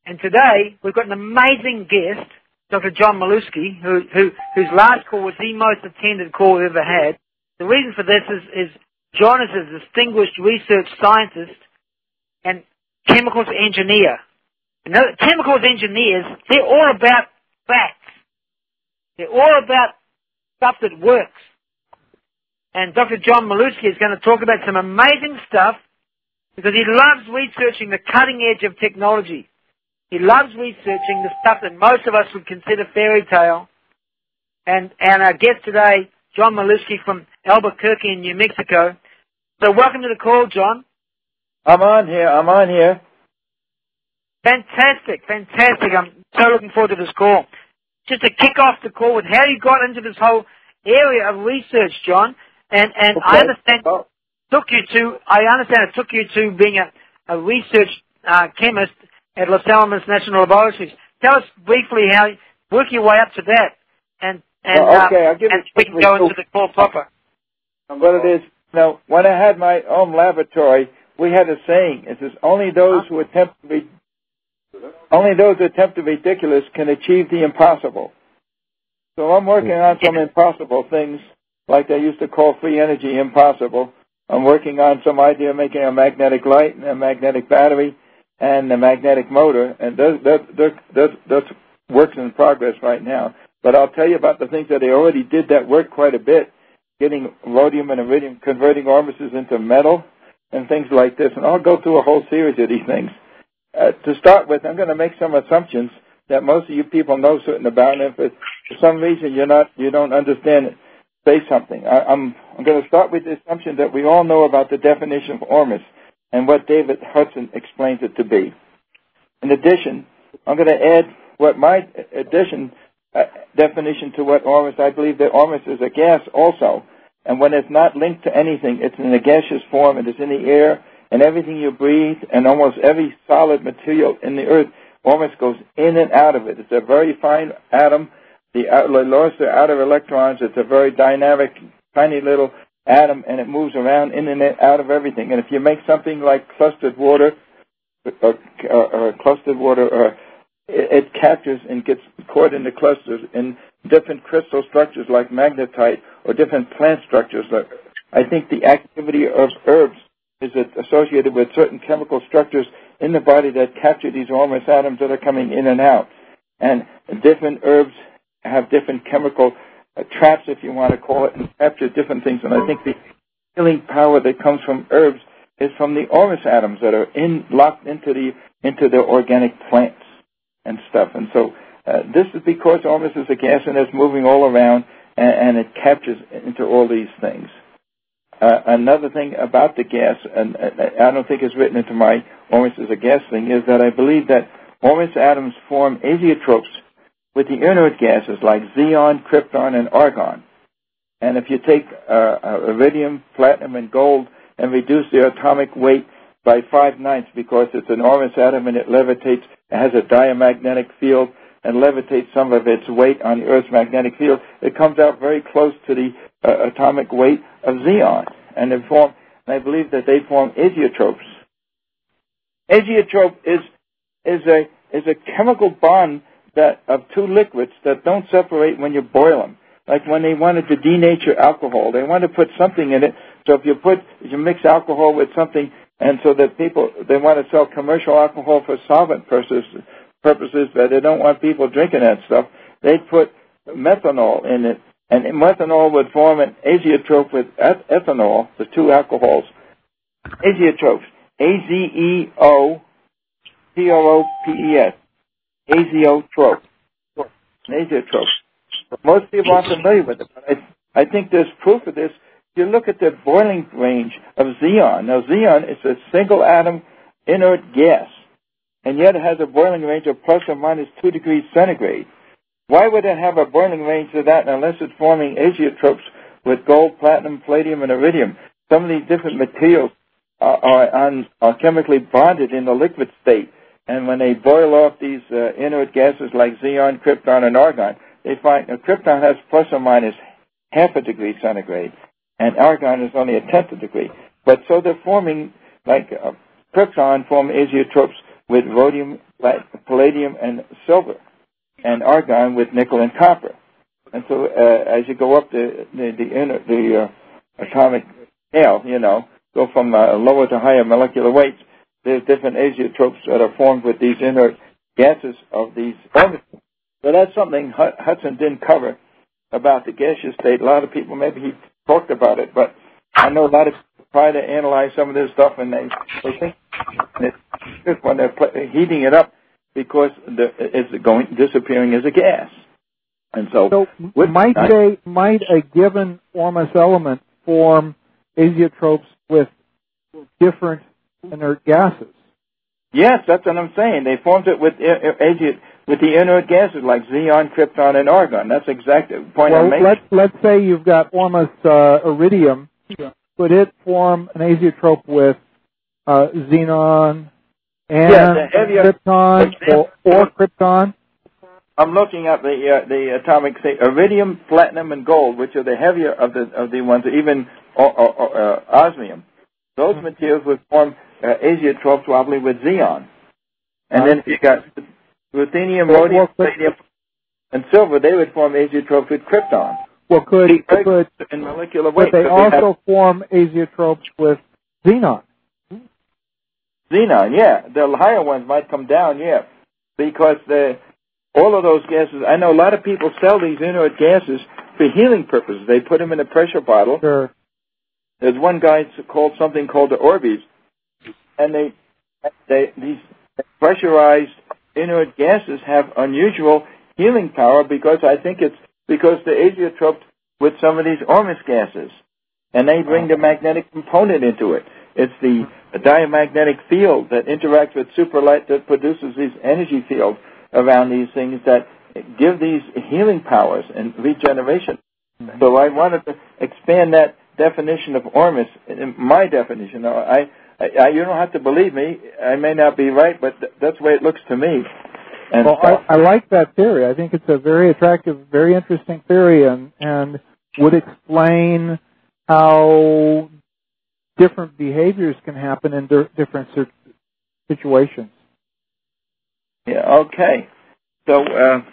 And today, we've got an amazing guest, Dr. John Milewski, whose last call was the most attended call we've ever had. The reason for this is John is a distinguished research scientist and chemicals engineer. You know, chemicals engineers, they're all about facts. They're all about stuff that works. And Dr. John Milewski is going to talk about some amazing stuff because he loves researching the cutting edge of technology. He loves researching the stuff that most of us would consider fairy tale. And our guest today, John Milewski from Albuquerque in New Mexico. So welcome to the call, John. I'm on here. Fantastic. I'm so looking forward to this call. Just to kick off the call with how you got into this whole area of research, John. And okay. I understand it took you to being a research chemist at Los Alamos National Laboratories. Tell us briefly how you work your way up to that, and we can go into the call proper. What it is, when I had my own laboratory, we had a saying: "It says only those who attempt the ridiculous can achieve the impossible." So I'm working on some impossible things, like they used to call free energy impossible. I'm working on some idea of making a magnetic light and a magnetic battery and a magnetic motor, and that's works in progress right now. But I'll tell you about the things that they already did that work quite a bit, getting rhodium and iridium, converting ormuses into metal and things like this. And I'll go through a whole series of these things. To start with, I'm going to make some assumptions that most of you people know certain about, and if for some reason you don't understand it, say something. I'm going to start with the assumption that we all know about the definition of ormus and what David Hudson explains it to be. In addition, I'm going to add what my definition to what ormus. I believe that ormus is a gas also, and when it's not linked to anything, it's in a gaseous form, it is in the air, and everything you breathe, and almost every solid material in the earth, ormus goes in and out of it. It's a very fine atom. They lost their outer electrons. It's a very dynamic, tiny little atom, and it moves around in and out of everything. And if you make something like clustered water, it captures and gets caught in the clusters in different crystal structures like magnetite or different plant structures. I think the activity of herbs is associated with certain chemical structures in the body that capture these ormus atoms that are coming in and out. And different herbs have different chemical traps, if you want to call it, and capture different things. And I think the healing power that comes from herbs is from the ormus atoms that are locked into the organic plants and stuff. And so this is because ormus is a gas and it's moving all around, and it captures into all these things. Another thing about the gas, and I don't think it's written into my ormus as a gas thing, is that I believe that ormus atoms form azeotropes with the inert gases like xenon, krypton, and argon. And if you take iridium, platinum, and gold and reduce their atomic weight by 5/9 because it's an ormus atom and it levitates, it has a diamagnetic field, and levitates some of its weight on the Earth's magnetic field, it comes out very close to the atomic weight of xenon. And I believe that they form azeotropes. Azeotrope is a chemical bond of two liquids that don't separate when you boil them. Like when they wanted to denature alcohol, they want to put something in it. So if you mix alcohol with something, and so that they want to sell commercial alcohol for solvent purposes, that they don't want people drinking that stuff, they put methanol in it, and methanol would form an azeotrope with ethanol, the two alcohols. Azeotropes, azeotropes. Azeotrope. Most people aren't familiar with it, but I think there's proof of this. If you look at the boiling range of xenon. Now, xenon is a single atom inert gas, and yet it has a boiling range of plus or minus 2 degrees centigrade. Why would it have a boiling range of that unless it's forming azeotropes with gold, platinum, palladium, and iridium? Some of these different materials are chemically bonded in the liquid state. And when they boil off these inert gases like xenon, krypton, and argon, they find krypton has plus or minus half a degree centigrade, and argon is only 1/10 of a degree. But so they're forming, like krypton form azeotropes with rhodium, palladium, and silver, and argon with nickel and copper. And so as you go up the atomic scale, go from lower to higher molecular weights, there's different azeotropes that are formed with these inert gases of these organisms. So that's something Hudson didn't cover about the gaseous state. A lot of people, maybe he talked about it, but I know a lot of people try to analyze some of this stuff, and they think it's when they're heating it up because it's disappearing as a gas. And so might a given Ormus element form azeotropes with different inert gases? Yes, that's what I'm saying. They formed it with the inert gases like xenon, krypton, and argon. That's exactly the point I'm making. Let's say you've got Ormus iridium. Could it form an azeotrope with xenon and krypton or krypton? I'm looking at the atomic state, iridium, platinum, and gold, which are the heavier of the ones, even osmium. Those materials would form azeotropes probably with xenon. And then if you got ruthenium, rhodium, palladium, and silver, they would form azeotropes with krypton. Well, could in molecular weight, they also form azeotropes with xenon? Xenon, yeah. The higher ones might come down, yeah, because all of those gases, I know a lot of people sell these inert gases for healing purposes. They put them in a pressure bottle. Sure. There's one guy called the Orbis, and these pressurized inert gases have unusual healing power because I think it's because they're azeotroped with some of these Ormus gases, and they bring the magnetic component into it. It's the diamagnetic field that interacts with superlight that produces these energy fields around these things that give these healing powers and regeneration. Mm-hmm. So I wanted to expand that definition of Ormus, my definition. You don't have to believe me. I may not be right, but that's the way it looks to me. And I like that theory. I think it's a very attractive, very interesting theory, and would explain how different behaviors can happen in different situations. Yeah. Okay. So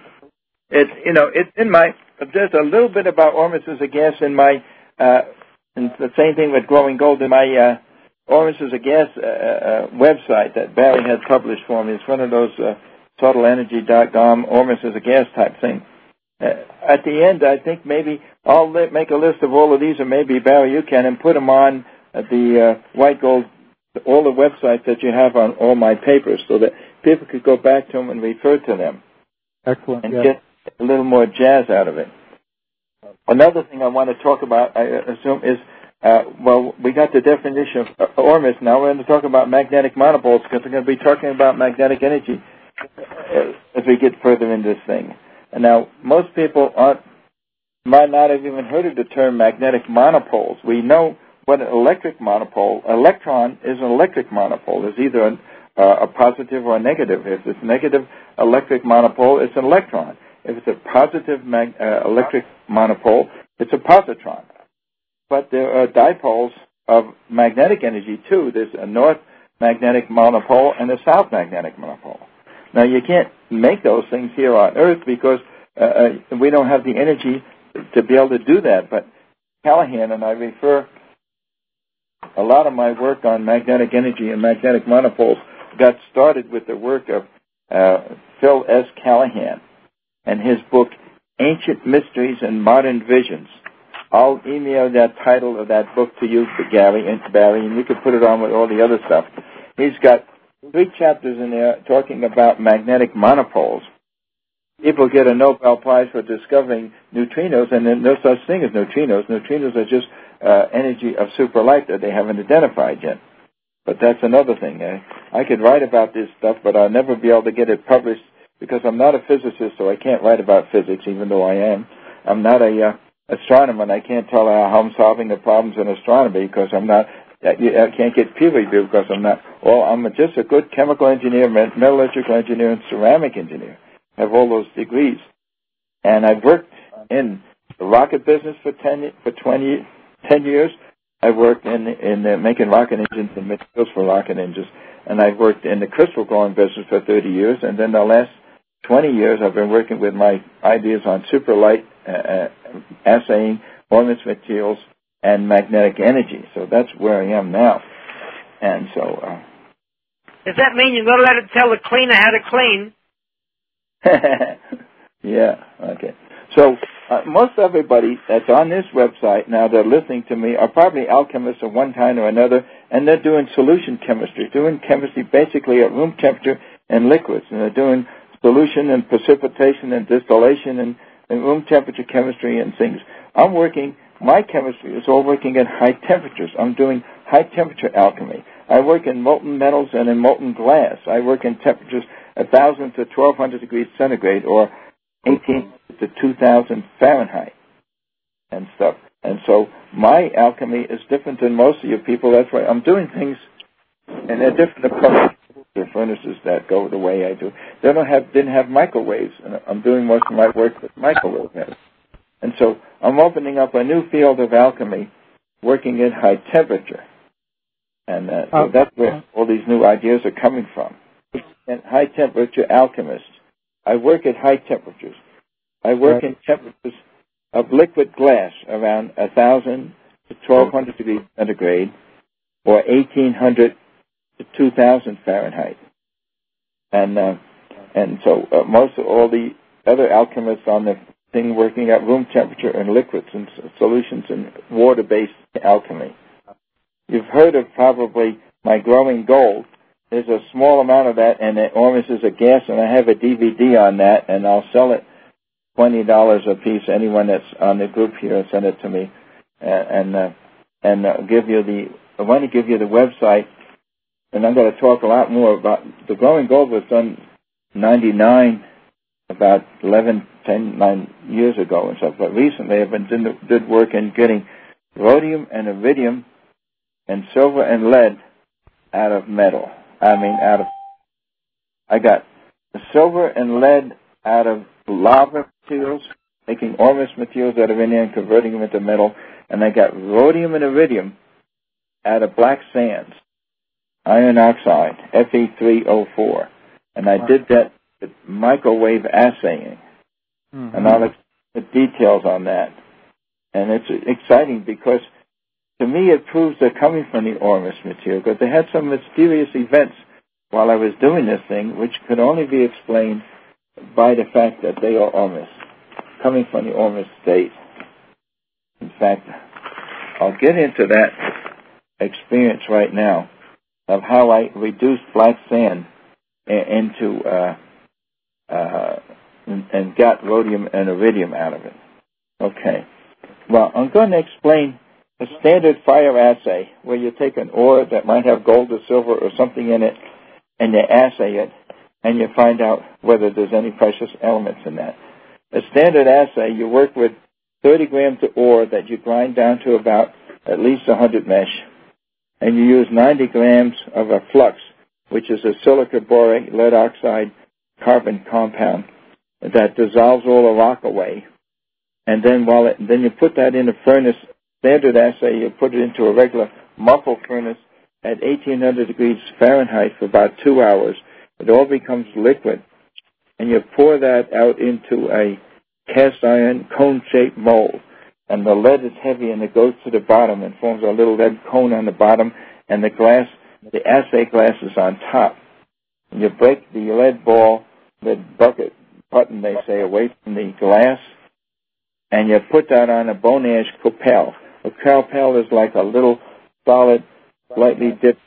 it's in my. There's a little bit about Ormus as a gas in my. And the same thing with Growing Gold in my Ormus as a gas website that Barry had published for me. It's one of those subtleenergy.com Ormus as a gas type thing. At the end, I think maybe I'll make a list of all of these, or maybe Barry, you can, and put them on the White Gold, all the websites that you have on all my papers, so that people could go back to them and refer to them. Excellent. And get a little more jazz out of it. Another thing I want to talk about, I assume, is, we got the definition of Ormus. Now we're going to talk about magnetic monopoles, because we're going to be talking about magnetic energy as we get further into this thing. And now, most people might not have even heard of the term magnetic monopoles. We know what an electric monopole, electron is an electric monopole. It's either a positive or a negative. If it's a negative electric monopole, it's an electron. If it's a positive electric monopole, it's a positron. But there are dipoles of magnetic energy, too. There's a north magnetic monopole and a south magnetic monopole. Now, you can't make those things here on Earth because we don't have the energy to be able to do that. But Callahan, and I refer a lot of my work on magnetic energy and magnetic monopoles, got started with the work of Phil S. Callahan and his book, Ancient Mysteries and Modern Visions. I'll email that title of that book to you, Barry, and you can put it on with all the other stuff. He's got 3 chapters in there talking about magnetic monopoles. People get a Nobel Prize for discovering neutrinos, and then no such thing as neutrinos. Neutrinos are just energy of superlight that they haven't identified yet. But that's another thing. I could write about this stuff, but I'll never be able to get it published because I'm not a physicist, so I can't write about physics, even though I am. I'm not a astronomer, and I can't tell how I'm solving the problems in astronomy because I'm not. I can't get peer review because I'm not. Well, I'm just a good chemical engineer, metallurgical engineer, and ceramic engineer. I have all those degrees, and I've worked in the rocket business for 10 years. I worked in making rocket engines and materials for rocket engines. and I've worked in the crystal growing business for 30 years, and then the last 20 years I've been working with my ideas on superlight assaying, Ormus materials, and magnetic energy. So that's where I am now. And so... does that mean you're not allowed to tell the cleaner how to clean? Yeah, okay. So most everybody that's on this website now that are listening to me are probably alchemists of one kind or another, and they're doing solution chemistry, doing chemistry basically at room temperature and liquids, and they're doing solution and precipitation and distillation and room temperature chemistry and things. My chemistry is all working at high temperatures. I'm doing high temperature alchemy. I work in molten metals and in molten glass. I work in temperatures 1,000 to 1,200 degrees centigrade or 18 to 2,000 Fahrenheit and stuff. And so my alchemy is different than most of you people. That's why I'm doing things, and they're different approaches. There are furnaces that go the way I do. They didn't have microwaves, and I'm doing most of my work with microwaves. And so I'm opening up a new field of alchemy, working at high temperature. And so that's where all these new ideas are coming from. And high temperature alchemists. I work at high temperatures. I work in temperatures of liquid glass around 1,000 to 1,200 degrees centigrade or 1,800 to 2,000 Fahrenheit. And so most of all the other alchemists on the thing working at room temperature and liquids and solutions and water-based alchemy. You've heard of probably my growing gold. There's a small amount of that, and it almost is a gas, and I have a DVD on that, and I'll sell it $20 a piece. Anyone that's on the group here, send it to me, and give you I want to give you the website, and I'm going to talk a lot more about the growing gold was done 99, about 9 years ago and stuff. But recently, I've been did work in getting rhodium and iridium and silver and lead out of metal. I got silver and lead out of lava materials, making Ormus materials out of India and converting them into metal, and I got rhodium and iridium out of black sands, iron oxide, Fe3O4, and I did that with microwave assaying, and I'll explain the details on that. And it's exciting because to me it proves they're coming from the Ormus material, because they had some mysterious events while I was doing this thing, which could only be explained by the fact that they are Ormus, coming from the Ormus state. In fact, I'll get into that experience right now of how I reduced black sand into and got rhodium and iridium out of it. Okay. Well, I'm going to explain a standard fire assay where you take an ore that might have gold or silver or something in it, and you assay it, and you find out whether there's any precious elements in that. A standard assay, you work with 30 grams of ore that you grind down to about at least 100 mesh, and you use 90 grams of a flux, which is a silica borate lead oxide carbon compound that dissolves all the rock away. And then then you put that in a furnace, standard assay, you put it into a regular muffle furnace at 1,800 degrees Fahrenheit for about 2 hours. It all becomes liquid, and you pour that out into a cast iron cone-shaped mold. And the lead is heavy, and it goes to the bottom and forms a little lead cone on the bottom, and the assay glass is on top. And you break the lead button, they say, away from the glass, and you put that on a bone ash copel. A copel is like a little solid, slightly dipped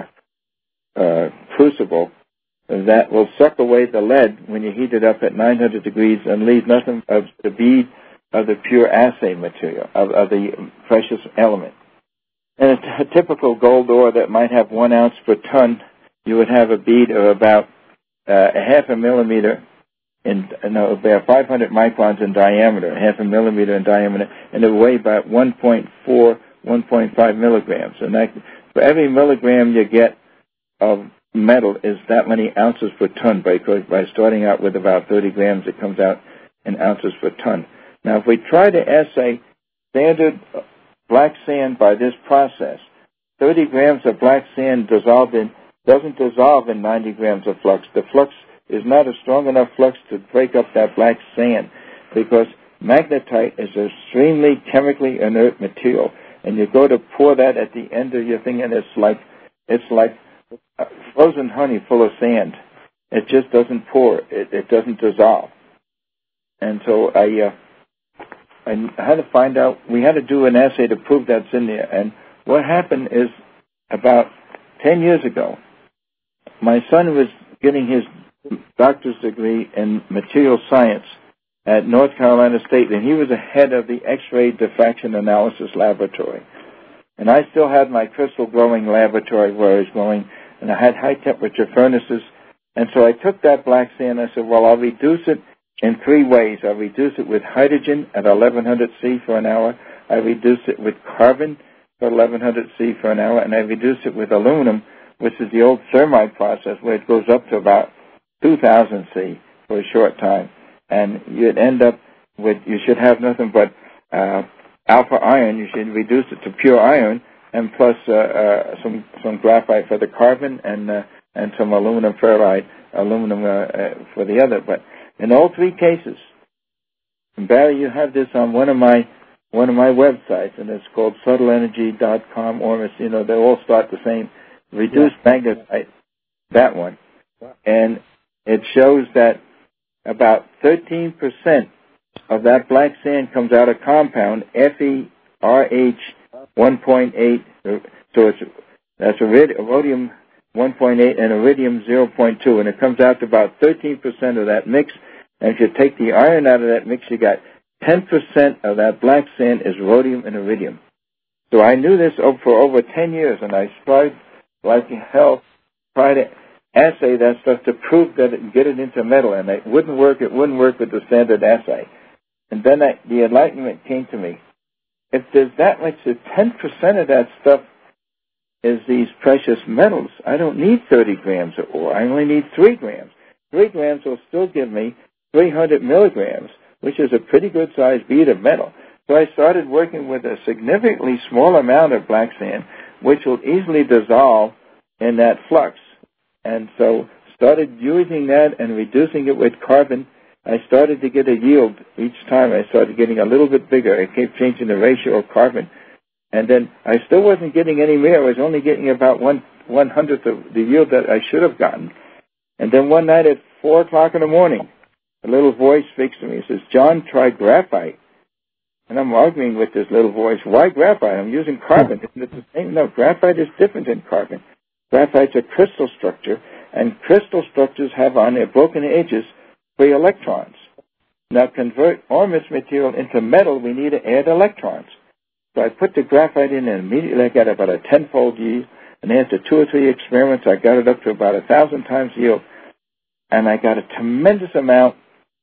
crucible that will suck away the lead when you heat it up at 900 degrees and leave nothing of the bead of the pure assay material, of the precious element. And a typical gold ore that might have 1 ounce per ton, you would have a bead of about a half a millimeter about 500 microns in diameter, half a millimeter in diameter, and it would weigh about 1.4, 1.5 milligrams. And that, for every milligram you get of metal is that many ounces per ton. By starting out with about 30 grams, it comes out in ounces per ton. Now, if we try to assay standard black sand by this process, 30 grams of black sand dissolved in doesn't dissolve in 90 grams of flux. The flux is not a strong enough flux to break up that black sand, because magnetite is an extremely chemically inert material, and you go to pour that at the end of your thing, and it's like frozen honey full of sand. It just doesn't pour. It doesn't dissolve. And so I had to find out. We had to do an assay to prove that's in there. And what happened is, about 10 years ago, my son was getting his doctor's degree in material science at North Carolina State, and he was the head of the X-ray diffraction analysis laboratory. And I still had my crystal growing laboratory where I was growing, and I had high temperature furnaces. And so I took that black sand, and I said, well, I'll reduce it in 3 ways. I'll reduce it with hydrogen at 1100 C for an hour. I reduce it with carbon at 1100 C for an hour, and I reduce it with aluminum, which is the old thermite process where it goes up to about 2000 C for a short time. And you'd end up with, you should have nothing but alpha iron. You should reduce it to pure iron, and plus some graphite for the carbon, and some aluminum ferrite, for the other. But in all 3 cases, and Barry, you have this on one of my websites, and it's called subtleenergy.com, or they all start the same. Reduced magnetite, that one, and it shows that about 13% of that black sand comes out of compound FeRH 1.8. So that's iridium 1.8 and iridium 0.2, and it comes out to about 13% of that mix. And if you take the iron out of that mix, you got 10% of that black sand is rhodium and iridium. So I knew this for over 10 years, and I tried like hell, try to assay that stuff to prove that it and get it into metal, and it wouldn't work. It wouldn't work with the standard assay. And then the enlightenment came to me. If there's that much, 10% of that stuff is these precious metals, I don't need 30 grams of ore. I only need 3 grams. 3 grams will still give me 300 milligrams, which is a pretty good-sized bead of metal. So I started working with a significantly small amount of black sand, which will easily dissolve in that flux. And so started using that and reducing it with carbon. I started to get a yield each time. I started getting a little bit bigger. I kept changing the ratio of carbon. And then I still wasn't getting any more. I was only getting about 1/100th of the yield that I should have gotten. And then one night at 4 o'clock in the morning, a little voice speaks to me. It says, John, try graphite. And I'm arguing with this little voice. Why graphite? I'm using carbon. Isn't it the same? No, graphite is different than carbon. Graphite's a crystal structure, and crystal structures have on their broken edges free electrons. Now, convert ormus material into metal, we need to add electrons. So I put the graphite in, and immediately I got about a 10-fold yield. And after 2 or 3 experiments, I got it up to about 1,000 times yield. And I got a tremendous amount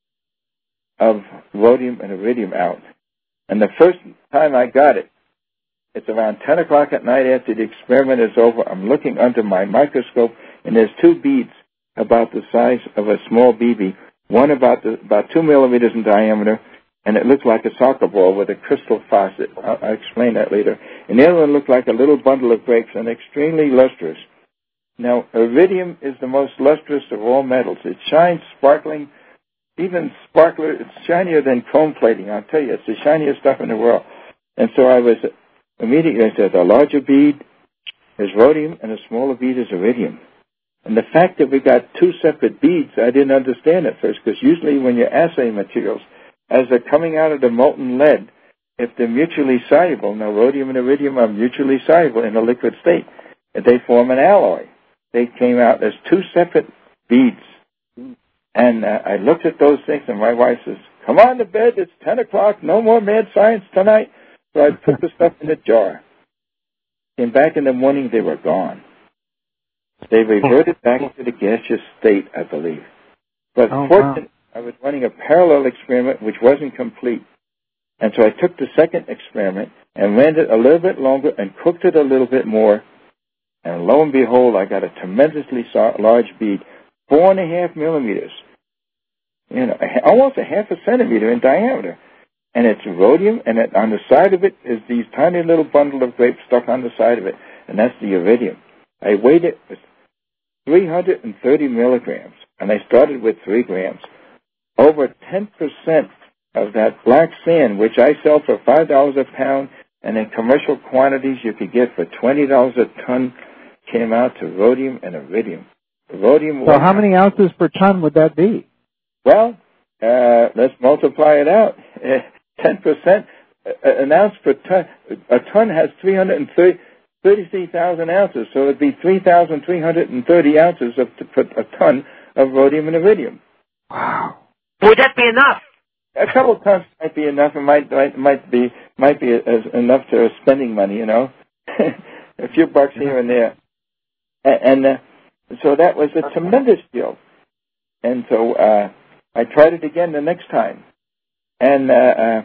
of rhodium and iridium out. And the first time I got it, it's around 10 o'clock at night after the experiment is over. I'm looking under my microscope, and there's 2 beads about the size of a small BB. One about 2 millimeters in diameter, and it looked like a soccer ball with a crystal faucet. I'll explain that later. And the other one looked like a little bundle of grapes, and extremely lustrous. Now, iridium is the most lustrous of all metals. It shines sparkling, even sparkler. It's shinier than chrome plating. I'll tell you, it's the shiniest stuff in the world. And so I was immediately, I said, a larger bead is rhodium, and a smaller bead is iridium. And the fact that we got 2 separate beads, I didn't understand at first, because usually when you assay materials, as they're coming out of the molten lead, if they're mutually soluble, now rhodium and iridium are mutually soluble in a liquid state, and they form an alloy. They came out as 2 separate beads. And I looked at those things, and my wife says, come on to bed, it's 10 o'clock, no more mad science tonight. So I put the stuff in a jar. Came back in the morning, they were gone. They reverted back to the gaseous state, I believe. But fortunately, I was running a parallel experiment which wasn't complete. And so I took the second experiment and ran it a little bit longer and cooked it a little bit more. And lo and behold, I got a tremendously large bead, 4.5 millimeters. Almost a half a centimeter in diameter. And it's rhodium, and on the side of it is these tiny little bundle of grapes stuck on the side of it. And that's the iridium. I weighed it. 330 milligrams, and I started with 3 grams. Over 10% of that black sand, which I sell for $5 a pound, and in commercial quantities you could get for $20 a ton, came out to rhodium and iridium. Rhodium. So how many ounces per ton would that be? Well, let's multiply it out. 10%, an ounce per ton. A ton has 33,000 ounces, so it'd be 3,330 ounces of a ton of rhodium and iridium. Wow. Would that be enough? A couple of tons might be enough. It might be enough to spending money, you know, a few bucks here and there, and so that was a tremendous deal. And so I tried it again the next time, and I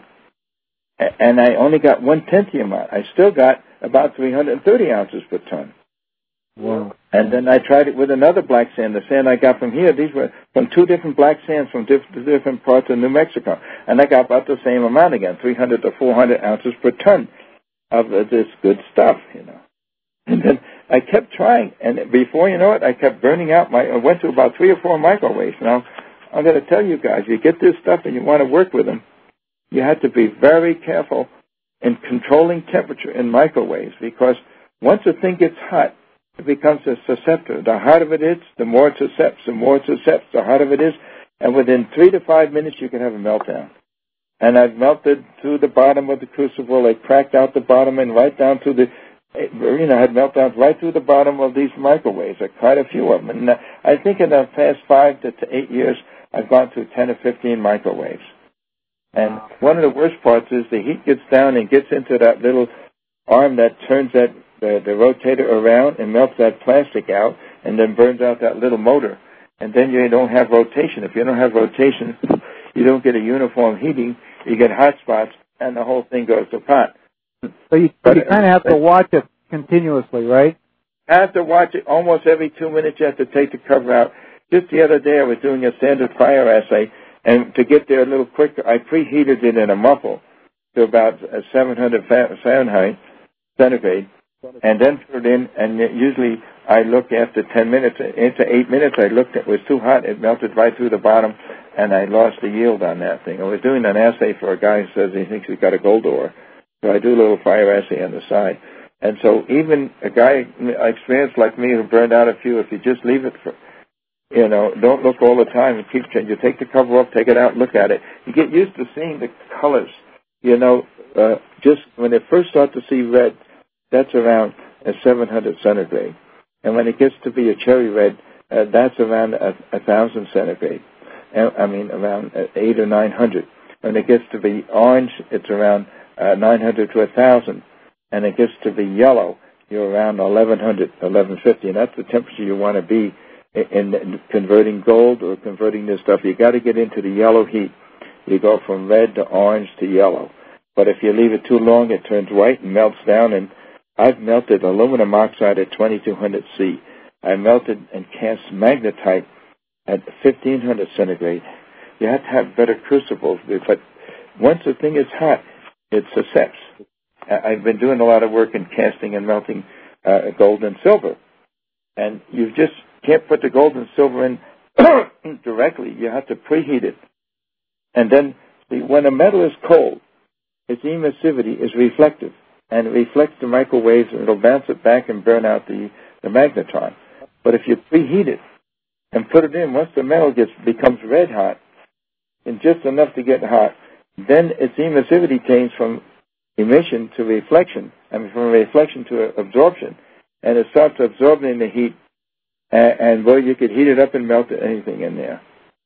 only got 1/10 the amount. I still got about 330 ounces per ton. Wow. And then I tried it with another black sand, the sand I got from here. These were from 2 different black sands from different parts of New Mexico. And I got about the same amount again, 300 to 400 ounces per ton of this good stuff, you know. And then I kept trying, and before you know it, I kept burning out I went to about 3 or 4 microwaves. Now, I'm going to tell you guys, you get this stuff and you want to work with them, you have to be very careful in controlling temperature in microwaves, because once a thing gets hot, it becomes a susceptor. The hotter it is, the more it suscepts. The more it suscepts, the hotter it is. And within 3 to 5 minutes, you can have a meltdown. And I've melted through the bottom of the crucible. I cracked out the bottom and right down to the, had meltdowns right through the bottom of these microwaves. Quite a few of them. And I think in the past 5 to 8 years, I've gone through 10 or 15 microwaves. And one of the worst parts is the heat gets down and gets into that little arm that turns the rotator around and melts that plastic out and then burns out that little motor. And then you don't have rotation. If you don't have rotation, you don't get a uniform heating. You get hot spots, and the whole thing goes to pot. So you kind of have to watch it continuously, right? I have to watch it almost every 2 minutes. You have to take the cover out. Just the other day, I was doing a standard fire assay, and to get there a little quicker, I preheated it in a muffle to about 700 Fahrenheit, centigrade, and then put it in, and usually I look after 10 minutes. Into 8 minutes, I looked, it was too hot. It melted right through the bottom, and I lost the yield on that thing. I was doing an assay for a guy who says he thinks he's got a gold ore. So I do a little fire assay on the side. And so even a guy experienced like me who burned out a few, if you just leave it for, don't look all the time and keep changing. You take the cover off, take it out, look at it. You get used to seeing the colors. Just when they first start to see red, that's around 700 centigrade. And when it gets to be a cherry red, that's around 1,000 centigrade. Around 800 or 900. When it gets to be orange, it's around 900 to 1,000. And it gets to be yellow, you're around 1,100, 1,150. And that's the temperature you want to be in converting gold or converting this stuff. You got to get into the yellow heat. You go from red to orange to yellow. But if you leave it too long, it turns white and melts down. And I've melted aluminum oxide at 2200 C. I melted and cast magnetite at 1500 centigrade. You have to have better crucibles. But once the thing is hot, it suscepts. I've been doing a lot of work in casting and melting gold and silver. And you just can't put the gold and silver in directly. You have to preheat it. And then when a metal is cold, its emissivity is reflective, and it reflects the microwaves, and it'll bounce it back and burn out the magnetron. But if you preheat it and put it in, once the metal becomes red hot, and just enough to get hot, then its emissivity changes from emission to reflection, from reflection to absorption, and it starts absorbing the heat, and boy, you could heat it up and melt anything in there.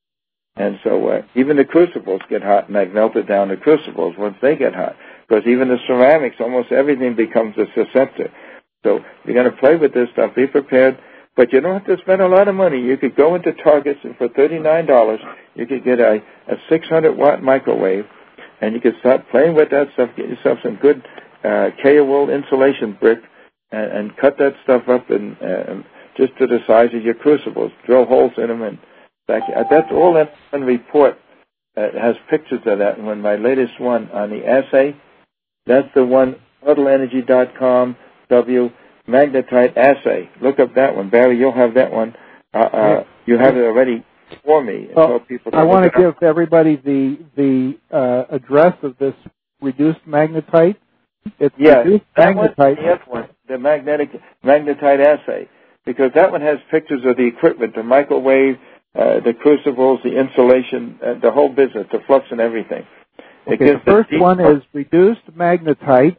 And so even the crucibles get hot, and I've melted down the crucibles once they get hot. Because even the ceramics, almost everything becomes a susceptor. So if you're going to play with this stuff, be prepared. But you don't have to spend a lot of money. You could go into Target, and for $39, you could get a 600-watt microwave, and you could start playing with that stuff, get yourself some good K-wool insulation brick, and cut that stuff up and just to the size of your crucibles. Drill holes in them, and that's all in one report. It has pictures of that. And when my latest one on the assay, that's the one, TotalEnergy.com, magnetite assay. Look up that one. Barry, you'll have that one. You have it already for me. Well, I want to give everybody the address of this reduced magnetite. It's reduced magnetite. The magnetite assay, because that one has pictures of the equipment, the microwave, the crucibles, the insulation, the whole business, the flux and everything. Okay, the first one is reduced magnetite,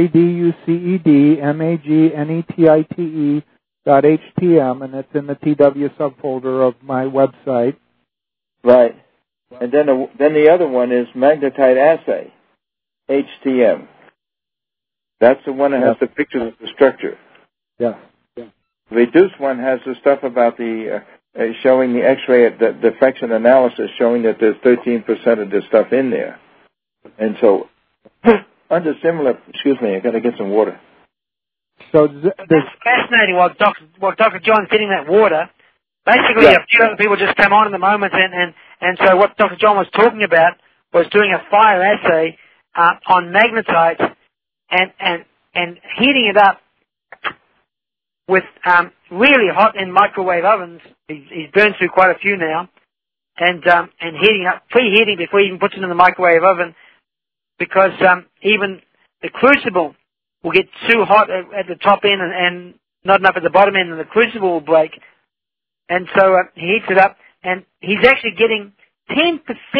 REDUCED-MAGNETITE.HTM, and it's in the TW subfolder of my website. Right. And then the other one is magnetite assay, HTM. That's the one that has the pictures of the structure. Yeah. The reduced one has the stuff about the showing the X-ray, the diffraction analysis, showing that there's 13% of this stuff in there. And so, under similar, excuse me, I got to get some water. So that's fascinating. While Dr. John's getting that water, basically a few other people just come on in the moment, and so what Dr. John was talking about was doing a fire assay on magnetite and heating it up with really hot in microwave ovens. He's burned through quite a few now, and heating up, preheating before he even puts it in the microwave oven, because even the crucible will get too hot at the top end and not enough at the bottom end, and the crucible will break. And so he heats it up, and he's actually getting 10%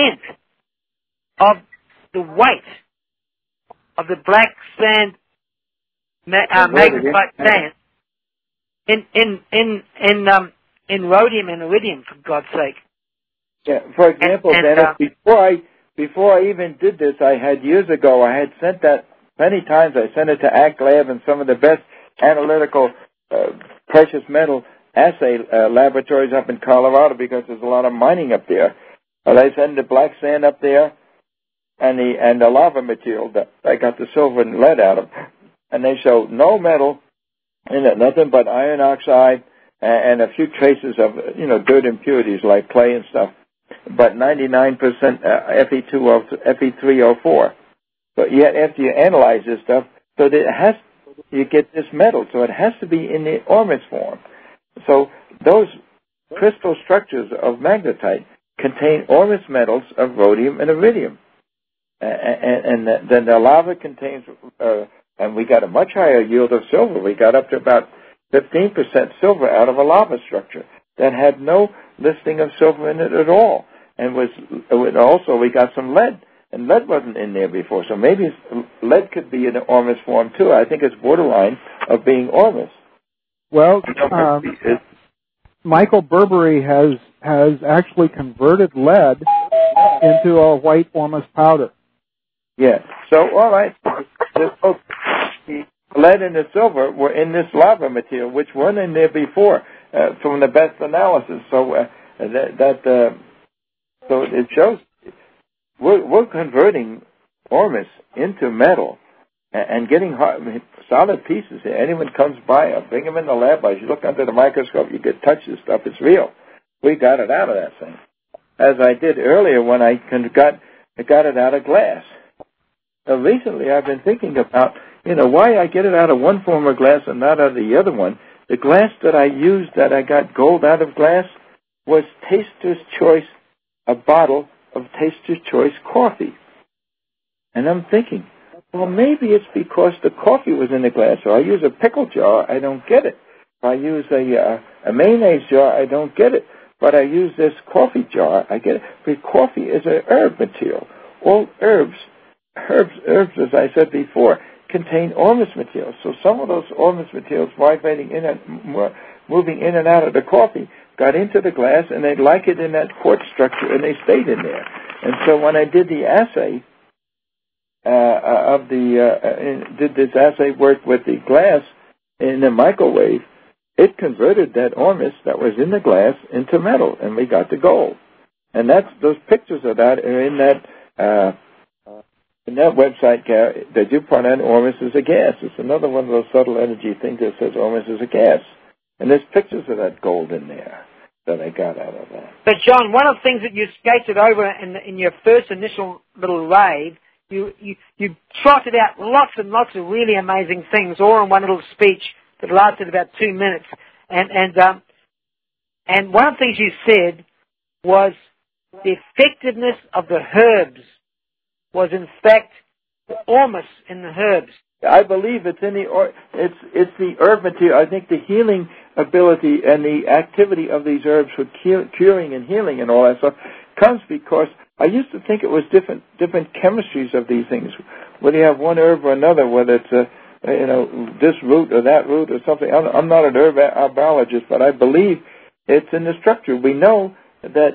of the weight of the black sand, magnetite sand in rhodium and iridium, for God's sake. Yeah. For example, Dennis, before I even did this, I had sent that many times. I sent it to ACLab and some of the best analytical precious metal assay laboratories up in Colorado, because there's a lot of mining up there. I send the black sand up there and the lava material that I got the silver and lead out of, and they show no metal in it, nothing but iron oxide and a few traces of dirt impurities like clay and stuff, but 99% Fe3O4. But yet, after you analyze this stuff, so that you get this metal, so it has to be in the ormus form. So those crystal structures of magnetite contain ormus metals of rhodium and iridium, and then the lava contains, and we got a much higher yield of silver. We got up to about 15% silver out of a lava structure that had no listing of silver in it at all, and also we got some lead. And lead wasn't in there before, so maybe lead could be in the ormus form too. I think it's borderline of being ormus. Well, Michael Burberry has actually converted lead into a white ormus powder. Yeah. So all right, the lead and the silver were in this lava material, which weren't in there before, from the best analysis. So so it shows. We're converting ormus into metal and getting solid pieces. Anyone comes by, I bring them in the lab. As you look under the microscope, you can touch this stuff. It's real. We got it out of that thing, as I did earlier when I got it out of glass. Recently, I've been thinking about why I get it out of one form of glass and not out of the other one. The glass that I used, that I got gold out of glass, was Taster's Choice, a bottle of Taster's Choice coffee. And I'm thinking, well, maybe it's because the coffee was in the glass. So I use a pickle jar, I don't get it. If I use a mayonnaise jar, I don't get it. But I use this coffee jar, I get it. But coffee is an herb material. All herbs, as I said before, contain ormus materials. So some of those ormus materials vibrating in and moving in and out of the coffee got into the glass, and they like it in that quartz structure, and they stayed in there. And so when I did the assay did this assay work with the glass in the microwave, it converted that ormus that was in the glass into metal, and we got the gold. And those pictures of that are in that website, the DuPont and ormus is a gas. It's another one of those subtle energy things that says ormus is a gas. And there's pictures of that gold in there that I got out of that. But John, one of the things that you skated over in your first initial little rave, you trotted out lots and lots of really amazing things, all in one little speech that lasted about 2 minutes. And one of the things you said was the effectiveness of the herbs was in fact the ormus in the herbs. I believe it's in it's the herb material. I think the healing ability and the activity of these herbs for curing and healing and all that stuff comes because I used to think it was different chemistries of these things. Whether you have one herb or another, whether it's this root or that root or something. I'm not an herb biologist, but I believe it's in the structure. We know that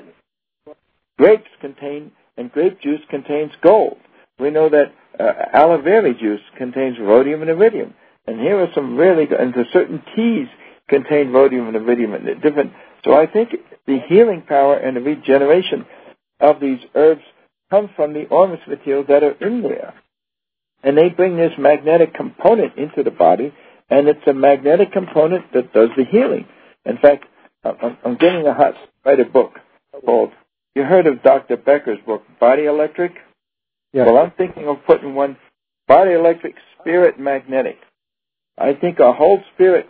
grapes contain, and grape juice contains gold. We know that aloe vera juice contains rhodium and iridium. And here are some really, and certain teas contain rhodium and iridium and different. So I think the healing power and the regeneration of these herbs comes from the ormus materials that are in there. And they bring this magnetic component into the body, and it's a magnetic component that does the healing. In fact, I'm getting to write a book called, you heard of Dr. Becker's book, Body Electric? Yes. Well, I'm thinking of putting one, Body Electric, Spirit Magnetic. I think our whole spirit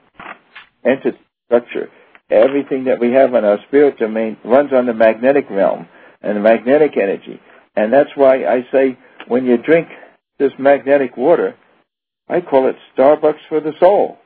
entity structure, everything that we have in our spirit domain runs on the magnetic realm and the magnetic energy. And that's why I say when you drink this magnetic water, I call it Starbucks for the soul.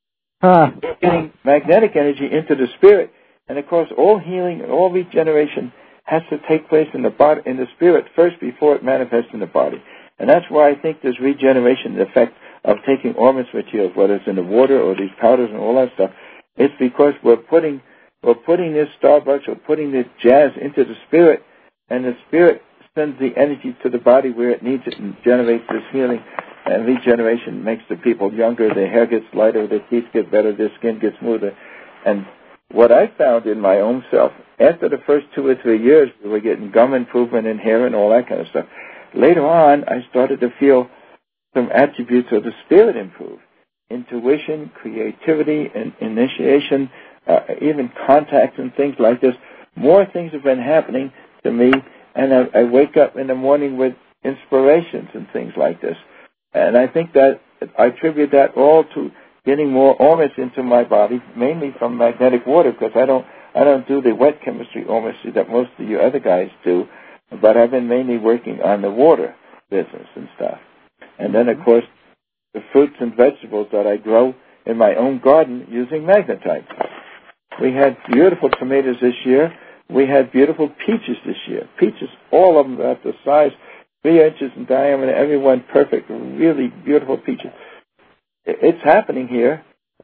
Getting magnetic energy into the spirit, and of course all healing and all regeneration has to take place in the body, in the spirit first before it manifests in the body. And that's why I think there's regeneration, the effect of taking ormus materials, whether it's in the water or these powders and all that stuff. It's because we're putting this Starbucks or putting this jazz into the spirit, and the spirit sends the energy to the body where it needs it and generates this healing. And regeneration makes the people younger, their hair gets lighter, their teeth get better, their skin gets smoother. And what I found in my own self, after the first 2 or 3 years, we were getting gum improvement in hair and all that kind of stuff. Later on, I started to feel some attributes of the spirit improve. Intuition, creativity, and initiation, even contact and things like this. More things have been happening to me, and I wake up in the morning with inspirations and things like this. And I think that I attribute that all to getting more ormus into my body, mainly from magnetic water, because I don't do the wet chemistry ormus that most of you other guys do, but I've been mainly working on the water business and stuff. And then, of course, the fruits and vegetables that I grow in my own garden using magnetite. We had beautiful tomatoes this year. We had beautiful peaches this year. Peaches, all of them at the size, 3 inches in diameter, every one perfect, really beautiful peaches. It's happening here.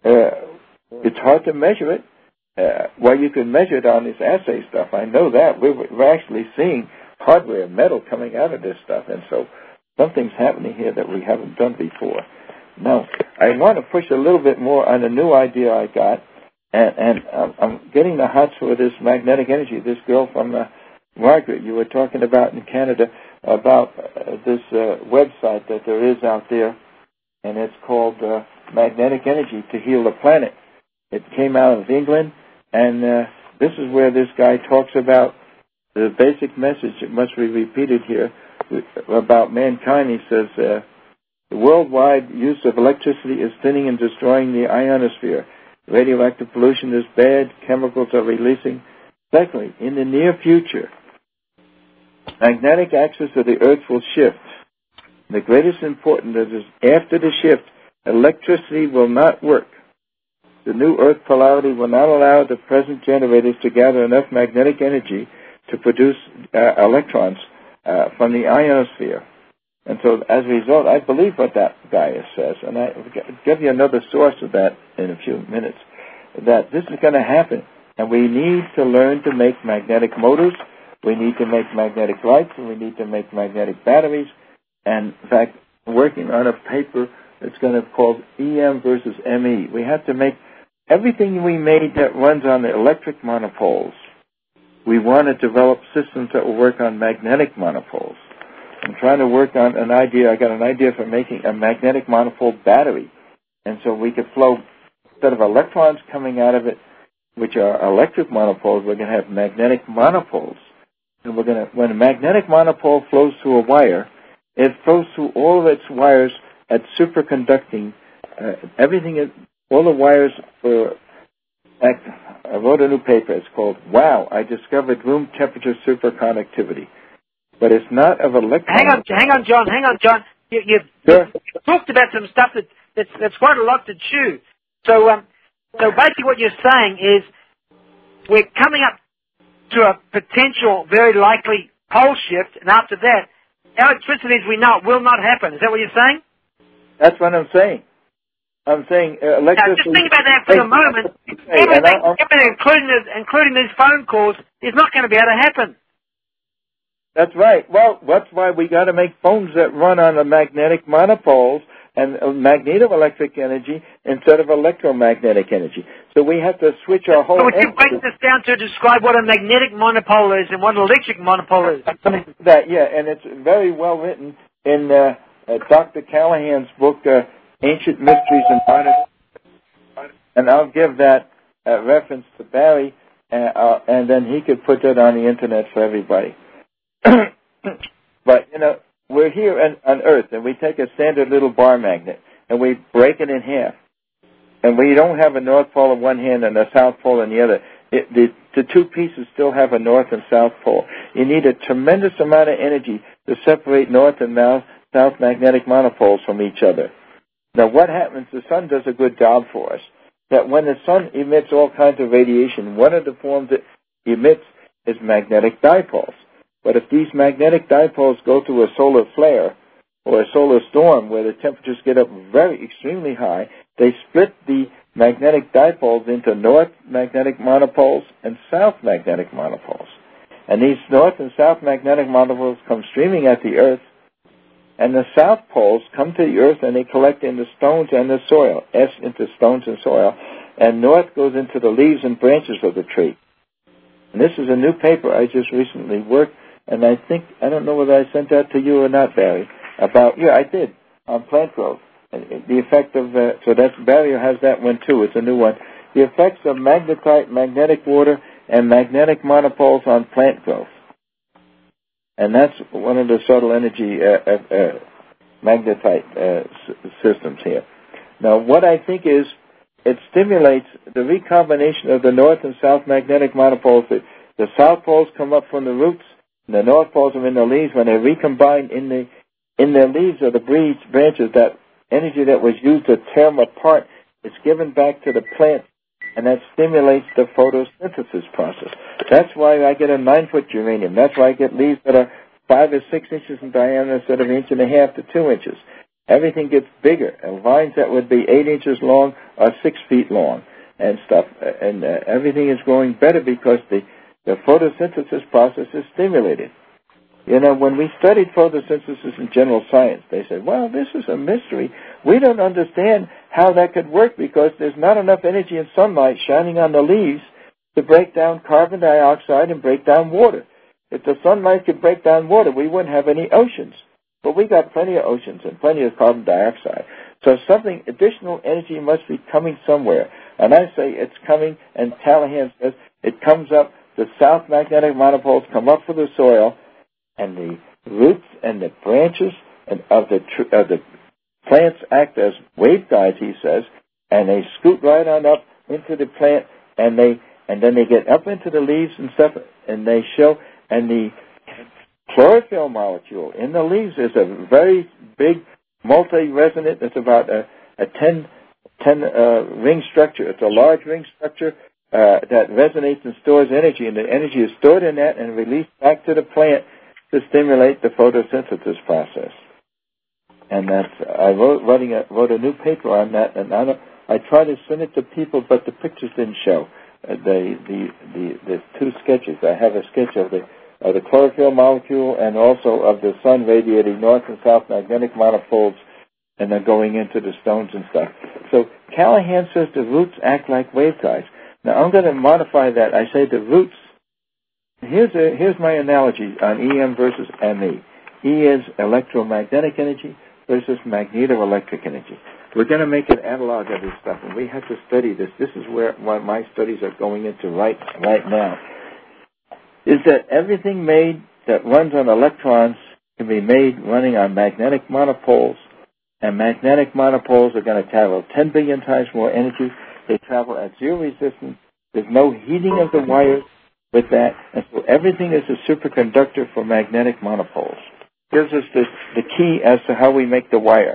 It's hard to measure it. Well, you can measure it on this assay stuff. I know that. We're actually seeing hardware, metal coming out of this stuff. And so something's happening here that we haven't done before. Now, I want to push a little bit more on a new idea I got. And I'm getting the hots for this magnetic energy. This girl from Margaret, you were talking about in Canada, about this website that there is out there, and it's called Magnetic Energy to Heal the Planet. It came out of England, and this is where this guy talks about the basic message. It must be repeated here about mankind. He says, the worldwide use of electricity is thinning and destroying the ionosphere. Radioactive pollution is bad. Chemicals are releasing. Secondly, in the near future, magnetic axis of the Earth will shift. The greatest importance is after the shift, electricity will not work. The new Earth polarity will not allow the present generators to gather enough magnetic energy to produce electrons from the ionosphere. And so, as a result, I believe what that guy says, and I'll give you another source of that in a few minutes, that this is going to happen, and we need to learn to make magnetic motors, we need to make magnetic lights, and we need to make magnetic batteries, and in fact, working on a paper that's going to be called EM versus ME. We have to make everything we made that runs on the electric monopoles. We want to develop systems that will work on magnetic monopoles. I'm trying to work on an idea. I got an idea for making a magnetic monopole battery. And so we could flow, instead of electrons coming out of it, which are electric monopoles, we're going to have magnetic monopoles. And we're going to, when a magnetic monopole flows through a wire, it flows through all of its wires at superconducting. Everything all the wires were. I wrote a new paper. It's called "Wow! I Discovered Room Temperature Superconductivity," but it's not of electrons. Hang on, John. You've talked about some stuff that's quite a lot to chew. So basically, what you're saying is we're coming up to a potential, very likely pole shift, and after that, electricity as we know it will not happen. Is that what you're saying? That's what I'm saying. I'm saying electricity. Now, just think about that for the moment. Everything, including these phone calls, is not going to be able to happen. That's right. Well, that's why we got to make phones that run on the magnetic monopoles and magnetoelectric energy instead of electromagnetic energy. So we have to switch our whole. So would you break this down to describe what a magnetic monopole is and what an electric monopole is? That, yeah, and it's very well written in Dr. Callahan's book, Ancient Mysteries and Modern. And I'll give that reference to Barry, and then he could put that on the internet for everybody. But, we're here on Earth, and we take a standard little bar magnet, and we break it in half. And we don't have a north pole on one hand and a south pole on the other. The two pieces still have a north and south pole. You need a tremendous amount of energy to separate north and south magnetic monopoles from each other. Now, what happens? The sun does a good job for us. That when the sun emits all kinds of radiation, one of the forms it emits is magnetic dipoles. But if these magnetic dipoles go through a solar flare or a solar storm where the temperatures get up very extremely high, they split the magnetic dipoles into north magnetic monopoles and south magnetic monopoles. And these north and south magnetic monopoles come streaming at the Earth, and the south poles come to the Earth and they collect in the stones and the soil, into stones and soil, and north goes into the leaves and branches of the tree. And this is a new paper I just recently worked, and I don't know whether I sent that to you or not, Barry, I did, on plant growth. And the effect of, so that's, Barry has that one too, it's a new one. The effects of magnetite, magnetic water, and magnetic monopoles on plant growth. And that's one of the subtle energy magnetite systems here. Now, what I think is it stimulates the recombination of the north and south magnetic monopoles. The south poles come up from the roots, and the north poles are in the leaves. When they recombine in the leaves or the branches, that energy that was used to tear them apart is given back to the plant, and that stimulates the photosynthesis process. That's why I get a 9-foot geranium. That's why I get leaves that are 5 or 6 inches in diameter instead of 1.5 inches to 2 inches. Everything gets bigger, and vines that would be 8 inches long are 6 feet long and stuff. And everything is growing better because the photosynthesis process is stimulated. When we studied photosynthesis in general science, they said, well, this is a mystery. We don't understand how that could work because there's not enough energy in sunlight shining on the leaves to break down carbon dioxide and break down water. If the sunlight could break down water, we wouldn't have any oceans. But we got plenty of oceans and plenty of carbon dioxide. So something, additional energy must be coming somewhere. And I say it's coming, and Callahan says it comes up, the south magnetic monopoles come up from the soil, and the roots and the branches of the plants act as waveguides, he says, and they scoot right on up into the plant, and then they get up into the leaves and stuff, and they show, and the chlorophyll molecule in the leaves is a very big multi-resonant. It's about a 10 ring structure. It's a large ring structure that resonates and stores energy, and the energy is stored in that and released back to the plant to stimulate the photosynthesis process. And I wrote a new paper on that, and I tried to send it to people, but the pictures didn't show. The two sketches. I have a sketch of the chlorophyll molecule and also of the sun radiating north and south magnetic monopoles, and they're going into the stones and stuff. So Callahan says the roots act like waveguides. Now I'm going to modify that. I say the roots. Here's my analogy on EM versus ME. E is electromagnetic energy versus magnetoelectric energy. We're going to make an analog of this stuff, and we have to study this. This is where my studies are going into right now. Is that everything made that runs on electrons can be made running on magnetic monopoles, And magnetic monopoles are going to travel 10 billion times more energy. They travel at zero resistance. There's no heating of the wires with that. And so everything is a superconductor for magnetic monopoles. Gives us the key as to how we make the wire.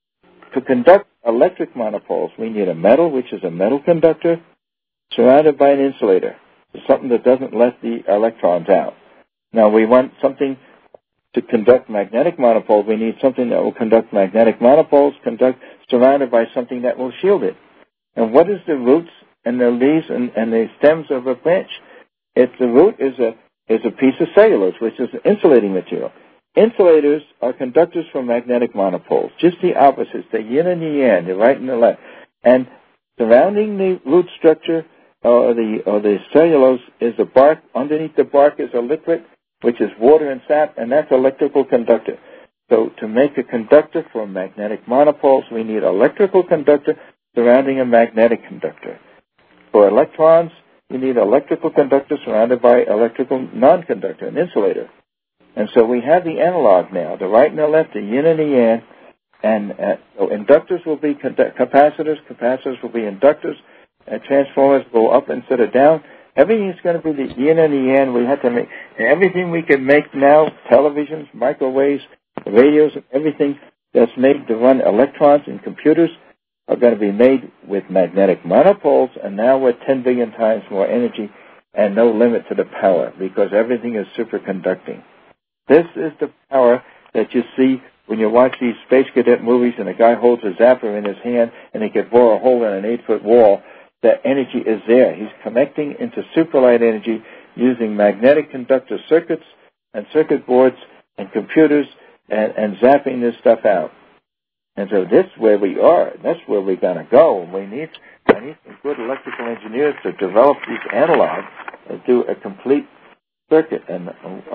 To conduct electric monopoles, we need a metal, which is a metal conductor, surrounded by an insulator. It's something that doesn't let the electrons out. Now, we want something to conduct magnetic monopoles. We need something that will conduct magnetic monopoles, surrounded by something that will shield it. And what is the roots and the leaves and the stems of a branch? The root is a piece of cellulose, which is an insulating material. Insulators are conductors for magnetic monopoles, just the opposites, the yin and the yang, the right and the left. And surrounding the root structure or the cellulose is the bark. Underneath the bark is a liquid, which is water and sap, and that's electrical conductor. So to make a conductor for magnetic monopoles, we need electrical conductor surrounding a magnetic conductor. For electrons, you need electrical conductor surrounded by electrical non-conductor, an insulator. And so we have the analog now, the right and the left, the yin and the yang, and so inductors will be capacitors will be inductors, and transformers go up instead of down. Everything is going to be the yin and the yang. We have to make everything we can make now, televisions, microwaves, radios, and everything that's made to run electrons in computers are going to be made with magnetic monopoles, and now with 10 billion times more energy and no limit to the power because everything is superconducting. This is the power that you see when you watch these space cadet movies and a guy holds a zapper in his hand and he can bore a hole in an 8-foot wall. That energy is there. He's connecting into superlight energy using magnetic conductor circuits and circuit boards and computers and zapping this stuff out. And so this is where we are. That's where we're going to go. I need some good electrical engineers to develop these analogs and do a complete circuit. And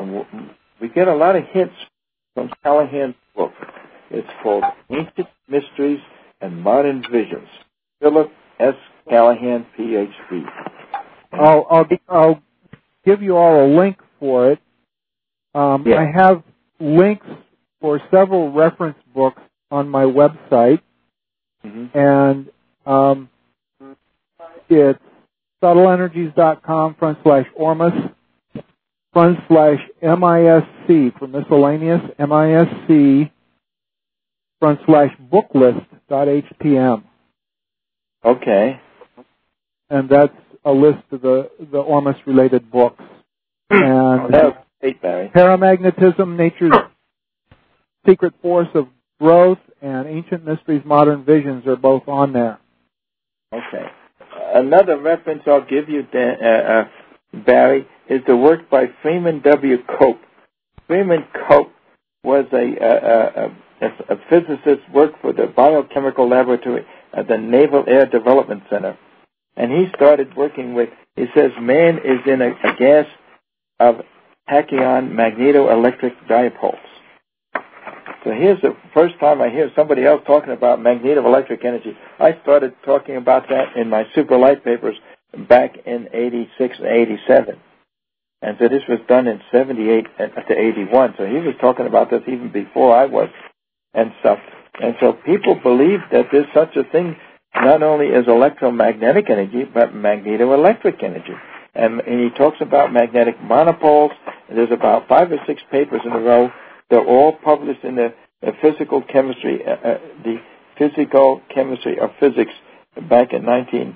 we get a lot of hints from Callahan's book. It's called Ancient Mysteries and Modern Visions. Philip S. Callahan, Ph.D. I'll give you all a link for it. I have links for several reference books on my website, and it's subtleenergies.com/Ormus /MISC for miscellaneous MISC /booklist.htm. Okay. And that's a list of the Ormus related books. And Paramagnetism, Nature's Secret Force of Growth, and Ancient Mysteries, Modern Visions are both on there. Okay. Another reference I'll give you, Barry, is the work by Freeman W. Cope. Freeman Cope was a physicist, worked for the Biochemical Laboratory at the Naval Air Development Center. And he started working with, he says, man is in a gas of tachyon magnetoelectric dipoles. So here's the first time I hear somebody else talking about magnetoelectric energy. I started talking about that in my super light papers back in 86 and 87. And so this was done in 78 to 81. So he was talking about this even before I was and stuff. And so people believe that there's such a thing not only as electromagnetic energy, but magnetoelectric energy. And he talks about magnetic monopoles. There's about 5 or 6 papers in a row. They're all published in the physical chemistry, the physical chemistry of physics back in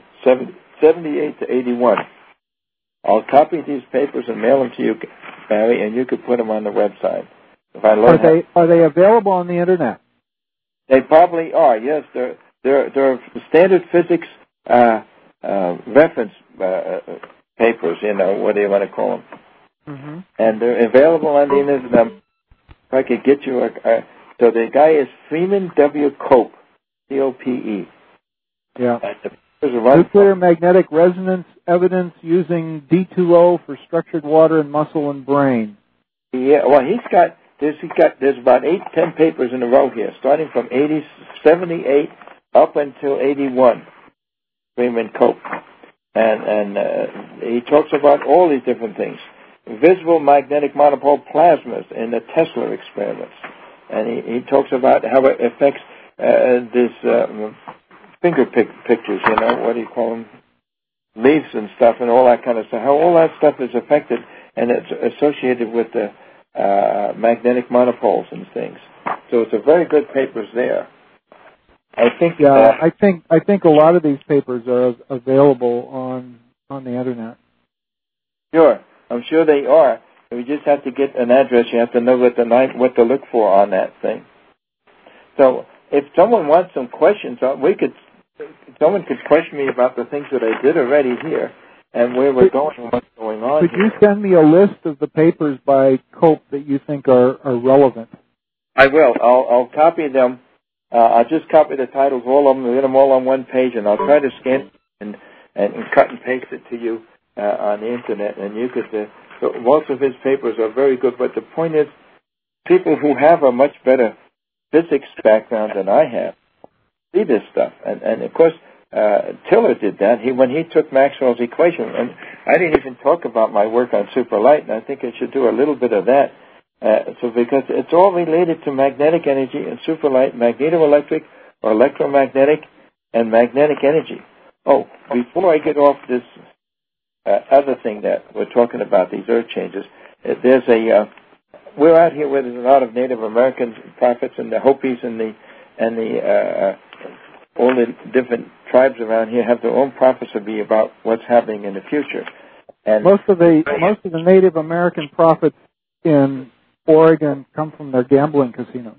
1978 to 81. I'll copy these papers and mail them to you, Barry, and you could put them on the website. Are they available on the internet? They probably are. Yes, they're standard physics reference papers. You know, what do you want to call them? Mm-hmm. And they're available on the internet. If I could get you so the guy is Freeman W. Cope, C-O-P-E. Yeah. Nuclear magnetic resonance evidence using D2O for structured water in muscle and brain. Yeah, well, there's about 8-10 papers in a row here, starting from 78 up until 81. Freeman Cope, and he talks about all these different things. Visible magnetic monopole plasmas in the Tesla experiments, and he talks about how it affects these finger pictures, what do you call them? Leaves and stuff and all that kind of stuff. How all that stuff is affected, and it's associated with the magnetic monopoles and things. So it's a very good papers there. I think. Yeah, I think a lot of these papers are available on the internet. Sure, I'm sure they are. We just have to get an address. You have to know what to look for on that thing. So if someone wants some questions, someone could question me about the things that I did already here and where we're going and what's going on. Could you send me a list of the papers by Cope that you think are relevant? I will. I'll copy them. I'll just copy the titles, all of them, get them all on one page, and I'll try to scan and cut and paste it to you on the internet. And you could. So most of his papers are very good, but the point is, people who have a much better physics background than I have see this stuff. And of course, Tiller did that. When he took Maxwell's equation, and I didn't even talk about my work on superlight, and I think I should do a little bit of that. Because it's all related to magnetic energy and superlight, magnetoelectric or electromagnetic and magnetic energy. Oh, before I get off this other thing that we're talking about, these earth changes, there's we're out here where there's a lot of Native American prophets and the Hopis and all the different tribes around here have their own prophecy about what's happening in the future. And most of the Native American prophets in Oregon come from their gambling casinos.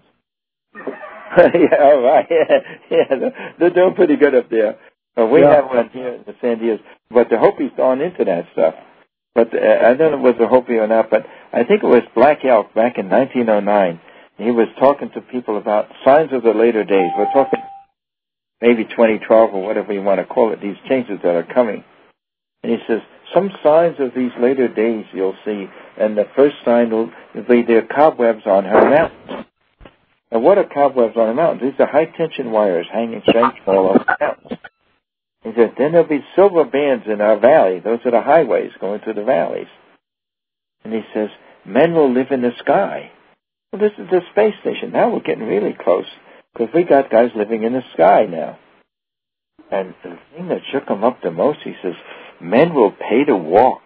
Yeah, all right. Yeah, they're doing pretty good up there. We have one here in the San Diego, but the Hopis aren't into that stuff. But I don't know if it was a Hopi or not, but I think it was Black Elk back in 1909. He was talking to people about signs of the later days. We're talking maybe 2012 or whatever you want to call it, these changes that are coming. And he says, some signs of these later days you'll see, and the first sign will be there are cobwebs on her mountains. And what are cobwebs on the mountains? These are high-tension wires hanging straight all over the mountains. He said, then there'll be silver bands in our valley. Those are the highways going through the valleys. And he says, men will live in the sky. Well, this is the space station. Now we're getting really close, because we got guys living in the sky now. And the thing that shook him up the most, he says, men will pay to walk.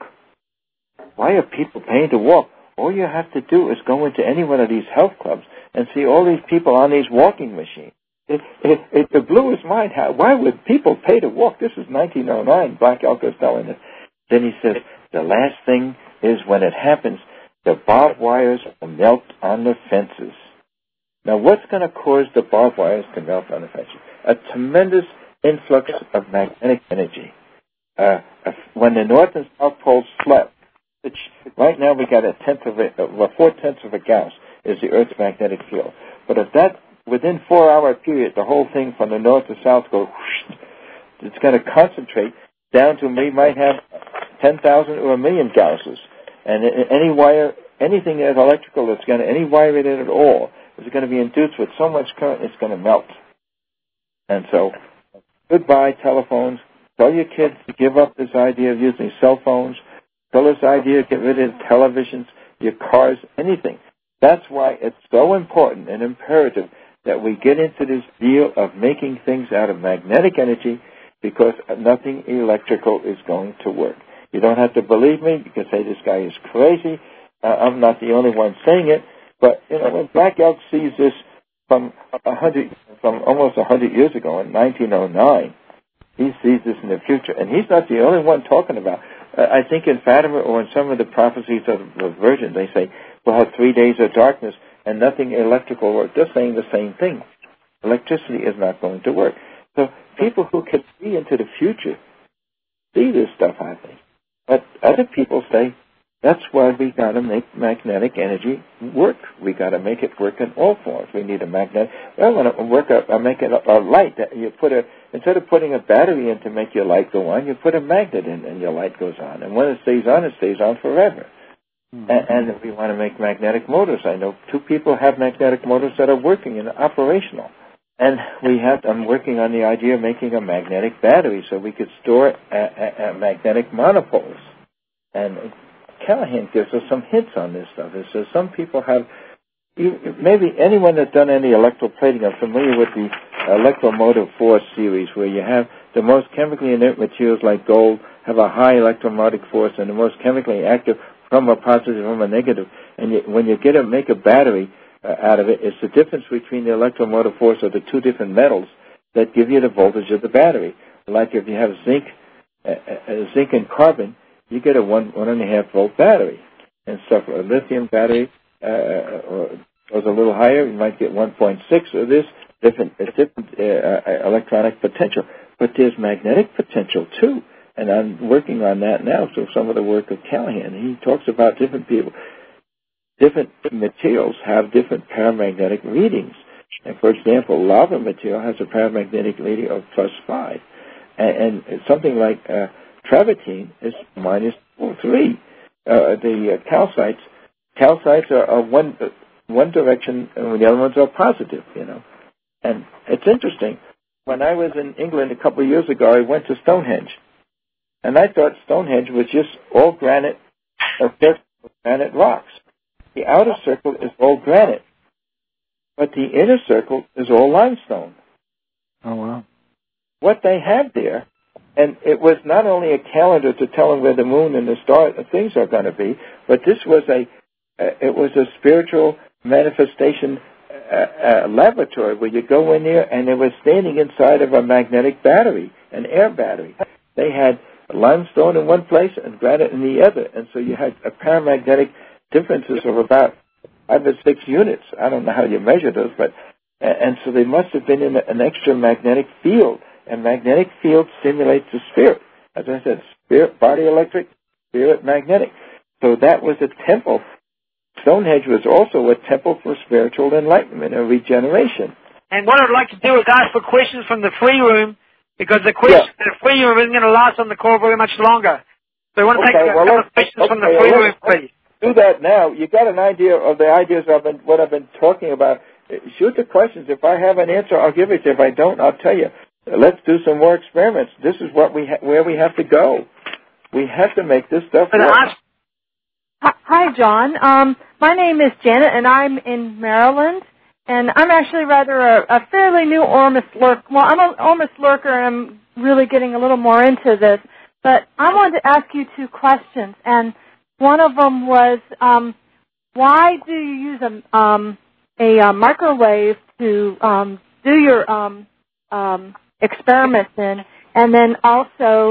Why are people paying to walk? All you have to do is go into any one of these health clubs and see all these people on these walking machines. It blew his mind. Why would people pay to walk? This is 1909. Black Elk is telling us. Then he says, the last thing is when it happens, the barbed wires will melt on the fences. Now, what's going to cause the barbed wires to melt on the fences? A tremendous influx of magnetic energy. When the North and South poles flip, right now we got 4/10 of a Gauss is the Earth's magnetic field. But if that, within 4-hour period, the whole thing from the north to south goes, it's going to concentrate down to we might have 10,000 or 1 million Gausses. And any wire, anything that's electrical, that's going to, any wire in it at all, is going to be induced with so much current, it's going to melt. And so, goodbye telephones. Tell your kids to give up this idea of using cell phones. Tell this idea to get rid of televisions, your cars, anything. That's why it's so important and imperative that we get into this deal of making things out of magnetic energy, because nothing electrical is going to work. You don't have to believe me. You can say this guy is crazy. I'm not the only one saying it. But, when Black Elk sees this from almost 100 years ago in 1909, he sees this in the future. And he's not the only one talking about. I think in Fatima or in some of the prophecies of the Virgin, they say, we'll have 3 days of darkness and nothing electrical work. They're saying the same thing. Electricity is not going to work. So people who can see into the future see this stuff happening. But other people say, that's why we got to make magnetic energy work. We got to make it work in all forms. We need a magnet. Well, when it work, I make it a light. That you put instead of putting a battery in to make your light go on, you put a magnet in and your light goes on. And when it stays on forever. Mm-hmm. And if we want to make magnetic motors, I know 2 people have magnetic motors that are working and operational. And I'm working on the idea of making a magnetic battery so we could store magnetic monopoles. And Callahan gives us some hints on this stuff. It says some people have, maybe anyone that's done any electroplating are familiar with the electromotive force series, where you have the most chemically inert materials like gold have a high electromotive force, and the most chemically active from a positive from a negative. And when you make a battery out of it, it's the difference between the electromotive force of the two different metals that give you the voltage of the battery. Like if you have zinc and carbon, you get a 1.5 volt battery. And stuff, a lithium battery goes a little higher, you might get 1.6 of this, different electronic potential. But there's magnetic potential too. And I'm working on that now, so some of the work of Callahan. He talks about different materials have different paramagnetic readings. And for example, lava material has a paramagnetic reading of +5. And something like travertine is -3. The calcites are one direction, and the other ones are positive, And it's interesting. When I was in England a couple of years ago, I went to Stonehenge. And I thought Stonehenge was just all granite, granite rocks. The outer circle is all granite, but the inner circle is all limestone. Oh, wow. What they have there, and it was not only a calendar to tell them where the moon and the star things are going to be, but this was a spiritual manifestation laboratory where you go in there, and they were standing inside of a magnetic battery, an air battery. They had limestone in one place and granite in the other, and so you had a paramagnetic differences of about 5 or 6 units. I don't know how you measure those, but and so they must have been in an extra magnetic field, and magnetic field stimulates the spirit. As I said, spirit, body electric, spirit magnetic. So that was a temple. Stonehenge was also a temple for spiritual enlightenment and regeneration. And what I'd like to do is ask for questions from the free room, because the free room isn't going to last on the call very much longer. So I want to take a couple of questions from the free room, please. Do that now. You got an idea of the ideas what I've been talking about. Shoot the questions. If I have an answer, I'll give it to you. If I don't, I'll tell you. Let's do some more experiments. This is what where we have to go. We have to make this stuff work. Hi, John. My name is Janet, and I'm in Maryland. And I'm actually rather a fairly new Ormus lurker. Well, I'm an Ormus lurker, and I'm really getting a little more into this. But I wanted to ask you 2 questions. And one of them was, why do you use a microwave to do your experiments in? And then also,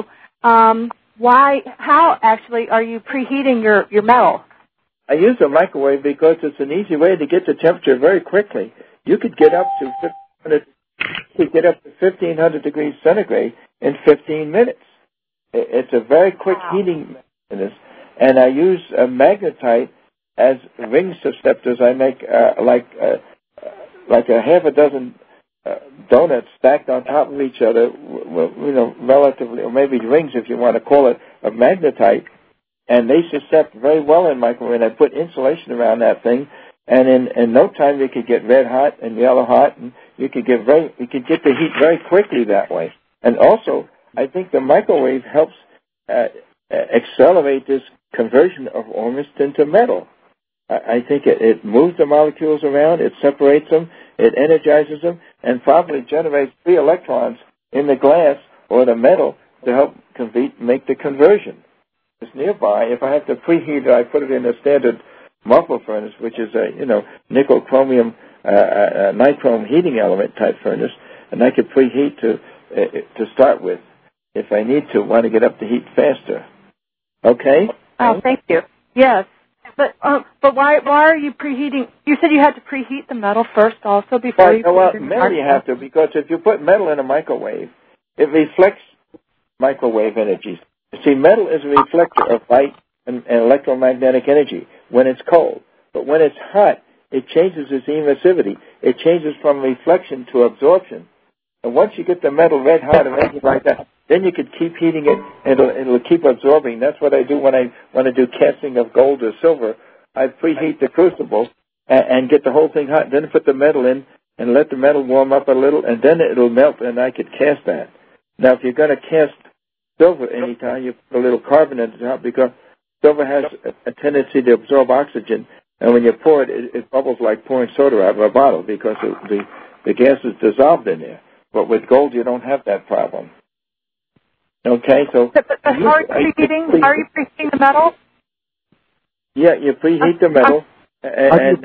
how actually are you preheating your metal? I use a microwave because it's an easy way to get the temperature very quickly. You could get up to 1,500 degrees centigrade in 15 minutes. It's a very quick heating mechanism. And I use magnetite as ring susceptors. I make like a half a dozen donuts stacked on top of each other, relatively, or maybe rings if you want to call it, of magnetite. And they suscept very well in microwave. And I put insulation around that thing, and in no time you could get red hot and yellow hot, and you could get the heat very quickly that way. And also, I think the microwave helps accelerate this conversion of ormus into metal. I think it moves the molecules around, it separates them, it energizes them, and probably generates 3 electrons in the glass or the metal to help make the conversion. It's nearby. If I have to preheat it, I put it in a standard muffler furnace, which is a nickel chromium nichrome heating element type furnace, and I could preheat to start with if I want to get up the heat faster. Okay? Oh, thank you. Yes. But why are you preheating? You said you had to preheat the metal first also before you put it in the metal you have to, because if you put metal in a microwave, it reflects microwave energies. You see, metal is a reflector of light and electromagnetic energy when it's cold. But when it's hot, it changes its emissivity. It changes from reflection to absorption. And once you get the metal red hot or anything like that, then you could keep heating it, and it'll keep absorbing. That's what I do when I want to do casting of gold or silver. I preheat the crucible and get the whole thing hot, then put the metal in and let the metal warm up a little, and then it'll melt, and I could cast that. Now, if you're going to cast silver anytime, you put a little carbon at the top, because silver has a tendency to absorb oxygen, and when you pour it, it bubbles like pouring soda out of a bottle because the gas is dissolved in there. But with gold, you don't have that problem. Okay, so... But how are you preheating? How are you preheating the metal? Yeah, you preheat the metal. And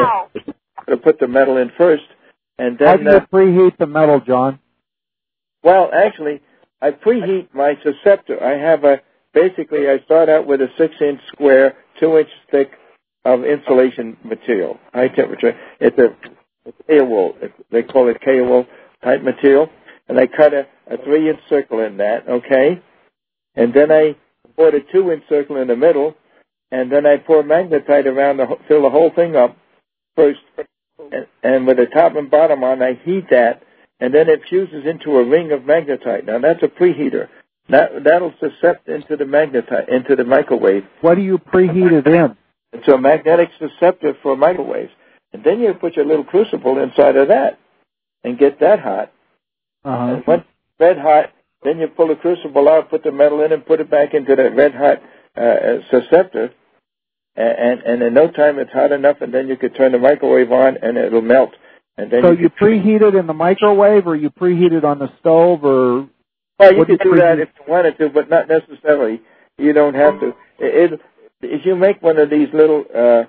put the metal in first. And then, how do you preheat the metal, John? Well, actually, I preheat my susceptor. I have basically, I start out with a 6-inch square, 2-inch thick of insulation material, high temperature. It's a K-wool. They call it K-wool type material. And I cut a 3-inch circle in that, okay? And then I put a 2-inch circle in the middle, and then I pour magnetite around, fill the whole thing up first. And with the top and bottom on, I heat that, and then it fuses into a ring of magnetite. Now, that's a preheater. That'll suscept into the magnetite, into the microwave. What do you preheat it in? It's a magnetic susceptor for microwaves. And then you put your little crucible inside of that and get that hot. And when it's red hot, then you pull the crucible out, put the metal in, and put it back into that red hot susceptor. And in no time it's hot enough, and then you could turn the microwave on, and it'll melt. And then so you preheat it in the microwave, or you preheat it on the stove, or... Well, you could do that if you wanted to, but not necessarily. You don't have to. If you make one of these little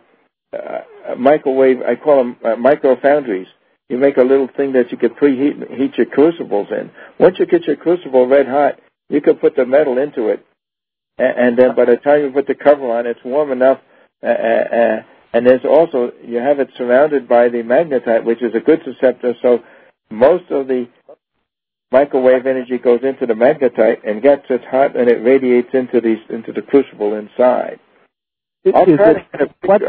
microwave, I call them micro foundries, you make a little thing that you could heat your crucibles in. Once you get your crucible red hot, you could put the metal into it, and then by the time you put the cover on, it's warm enough. And there's also, you have it surrounded by the magnetite, which is a good susceptor, so most of the microwave energy goes into the magnetite and gets it hot, and it radiates into the crucible inside. What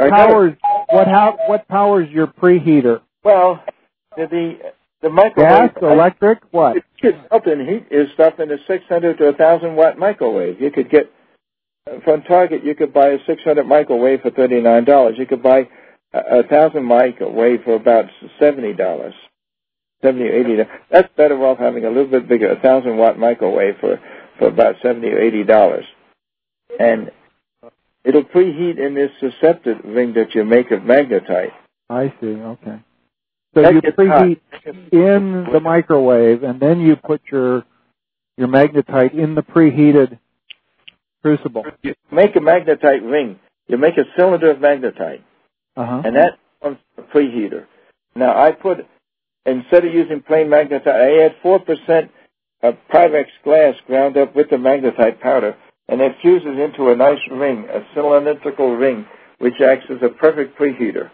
powers your preheater? Well, the microwave... Gas, electric, what? You could melt and heat your stuff in a 600 to 1,000 watt microwave. You could get, from Target, you could buy a 600 microwave for $39. You could buy a 1,000 microwave for about $70, $70 or $80. That's better off having a little bit bigger, 1,000 watt microwave for about $70 or $80. And it'll preheat in this susceptor ring that you make of magnetite. I see, okay. So you preheat in the microwave, and then you put your magnetite in the preheated crucible. You make a magnetite ring. You make a cylinder of magnetite, and that becomes a preheater. Now, instead of using plain magnetite, I add 4% of Pyrex glass ground up with the magnetite powder, and it fuses into a nice ring, a cylindrical ring, which acts as a perfect preheater.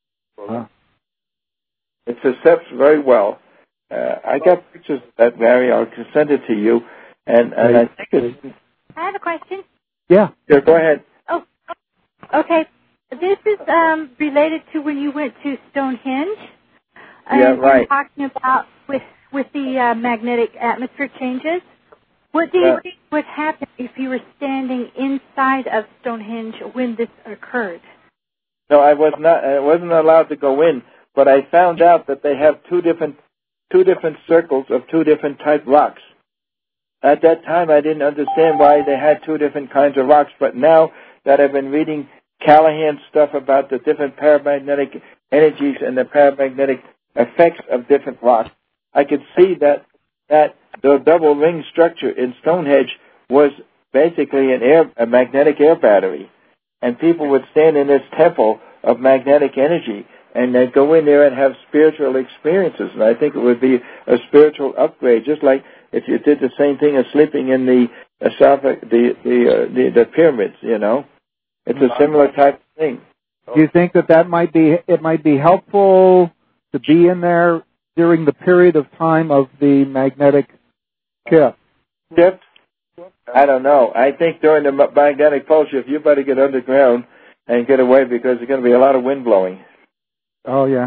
It suscepts very well. I got pictures of that, Mary. I'll send it to you. And I think it's... I have a question. Yeah, go ahead. Oh, okay. This is related to when you went to Stonehenge. Yeah, right. Talking about with the magnetic atmosphere changes. What do you think would happen if you were standing inside of Stonehenge when this occurred? No, I wasn't allowed to go in, but I found out that they have two different circles of two different type rocks. At that time, I didn't understand why they had two different kinds of rocks, but now that I've been reading Callahan's stuff about the different paramagnetic energies and the paramagnetic effects of different rocks, I could see that the double ring structure in Stonehenge was basically a magnetic air battery. And people would stand in this temple of magnetic energy, and they'd go in there and have spiritual experiences. And I think it would be a spiritual upgrade, just like if you did the same thing as sleeping in the pyramids, you know. It's a similar type of thing. Do you think that might be helpful to be in there during the period of time of the magnetic shift? Shift? I don't know. I think during the magnetic pole shift, you better get underground and get away because there's going to be a lot of wind blowing. Oh, yeah.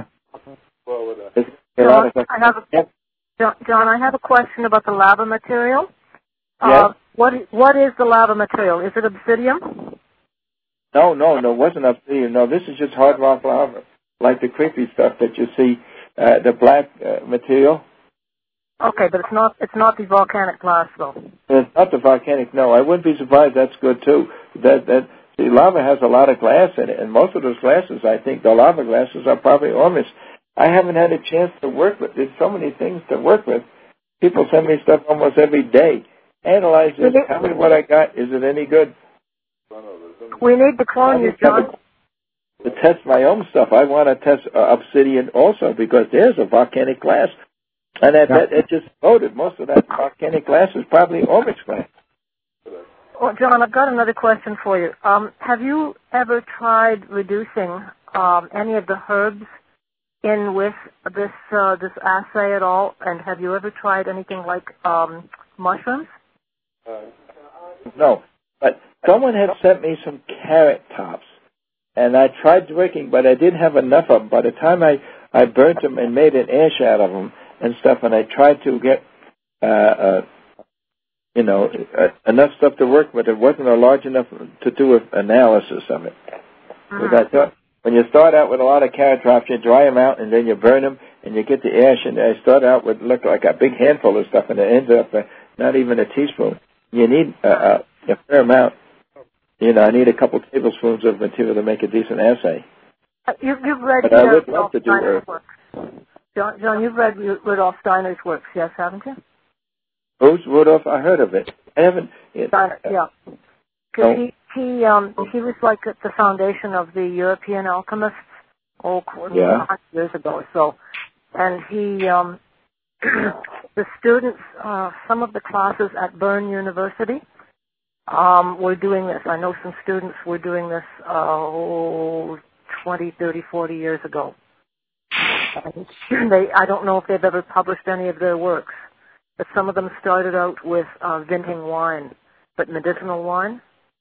John, I have a question about the lava material. Yes? What is the lava material? Is it obsidian? No, it wasn't obsidian. No, this is just hard rock lava, like the creepy stuff that you see, the black material. Okay, but it's not the volcanic glass, though. It's not the volcanic, no. I wouldn't be surprised. That's good, too. The lava has a lot of glass in it, and most of those glasses, I think, the lava glasses are probably ormus. I haven't had a chance to work with. There's so many things to work with. People send me stuff almost every day. Analyze this. Tell me what I got. Is it any good? We need to clone you, John. To test my own stuff. I want to test obsidian also because there's a volcanic glass. And I bet it just exploded. Most of that volcanic glass is probably Ormus glass. Well, John, I've got another question for you. Have you ever tried reducing any of the herbs in with this assay at all? And have you ever tried anything like mushrooms? No, but someone had sent me some carrot tops, and I tried working, but I didn't have enough of them. By the time I burnt them and made an ash out of them and stuff, and I tried to get enough stuff to work with, it wasn't large enough to do an analysis of it. Because I thought when you start out with a lot of carrot tops, you dry them out and then you burn them and you get the ash. And I start out with look like a big handful of stuff, and it ends up not even a teaspoon. You need a fair amount. I need a couple tablespoons of material to make a decent assay. You've read but I would love to do Steiner's works. John, you've read Rudolf Steiner's works, yes, haven't you? Who's Rudolf? I heard of it. I haven't. Steiner, yeah. Because he was like at the foundation of the European alchemists 100 years ago or so. And he, the students, some of the classes at Bern University were doing this. I know some students were doing this 20, 30, 40 years ago. I don't know if they've ever published any of their works, but some of them started out with vinting wine, but medicinal wine.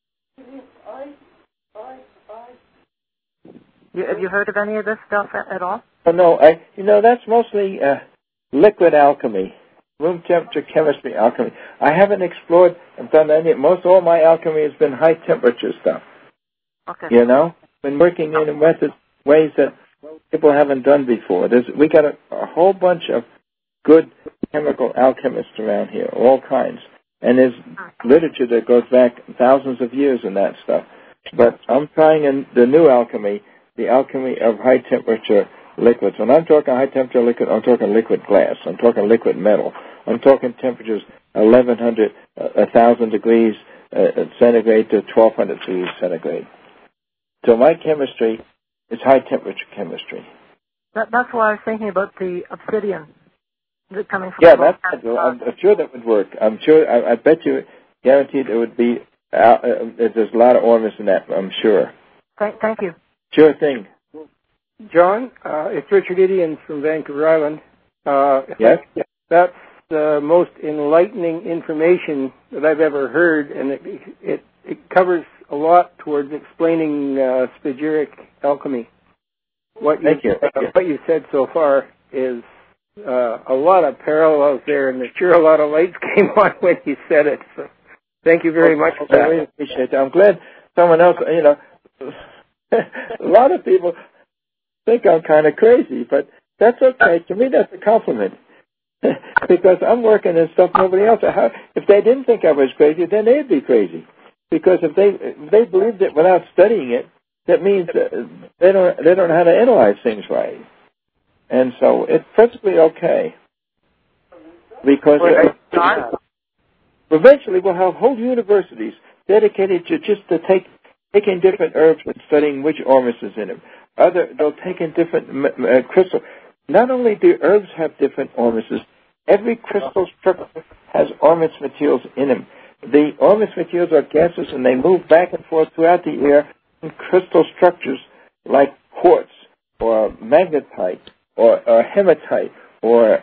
Have you heard of any of this stuff at all? Oh, no, that's mostly liquid alchemy, room temperature chemistry alchemy. I haven't explored and done any. Most all my alchemy has been high temperature stuff. Okay. Been working in ways that people haven't done before. We got a whole bunch of good chemical alchemists around here, all kinds. And there's literature that goes back thousands of years in that stuff. But I'm trying in the new alchemy, the alchemy of high temperature liquids. When I'm talking high temperature liquid, I'm talking liquid glass. I'm talking liquid metal. I'm talking temperatures 1,100, 1,000 degrees centigrade to 1,200 degrees centigrade. So my chemistry is high temperature chemistry. That's why I was thinking about the obsidian. Coming from I'm sure that would work. I'm sure. I bet you, guaranteed, it would be. There's a lot of Ormus in that. I'm sure. Thank you. Sure thing. John, it's Richard Idian from Vancouver Island. Yes. That's the most enlightening information that I've ever heard, and it covers a lot towards explaining spagyric alchemy. What you said so far is a lot of parallels there, and sure a lot of lights came on when you said it. So thank you very much for that. I really appreciate that. I'm glad someone else, a lot of people think I'm kind of crazy, but that's okay. To me, that's a compliment. Because I'm working in stuff nobody else. If they didn't think I was crazy, then they'd be crazy. Because if they believed it without studying it, that means they don't know how to analyze things right. And so it's perfectly okay. Because eventually we'll have whole universities dedicated to just taking different herbs and studying which Ormus is in them. They'll take in different crystals. Not only do herbs have different Ormuses, every crystal structure has Ormus materials in them. The Ormus materials are gases, and they move back and forth throughout the air in crystal structures like quartz or magnetite or hematite or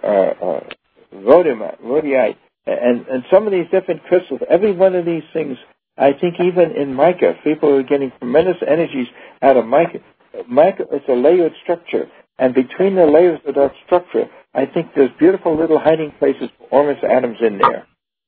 rhodite, and some of these different crystals. Every one of these things, I think even in mica, people are getting tremendous energies out of mica. Mica is a layered structure, and between the layers of that structure, I think there's beautiful little hiding places for Ormus atoms in there.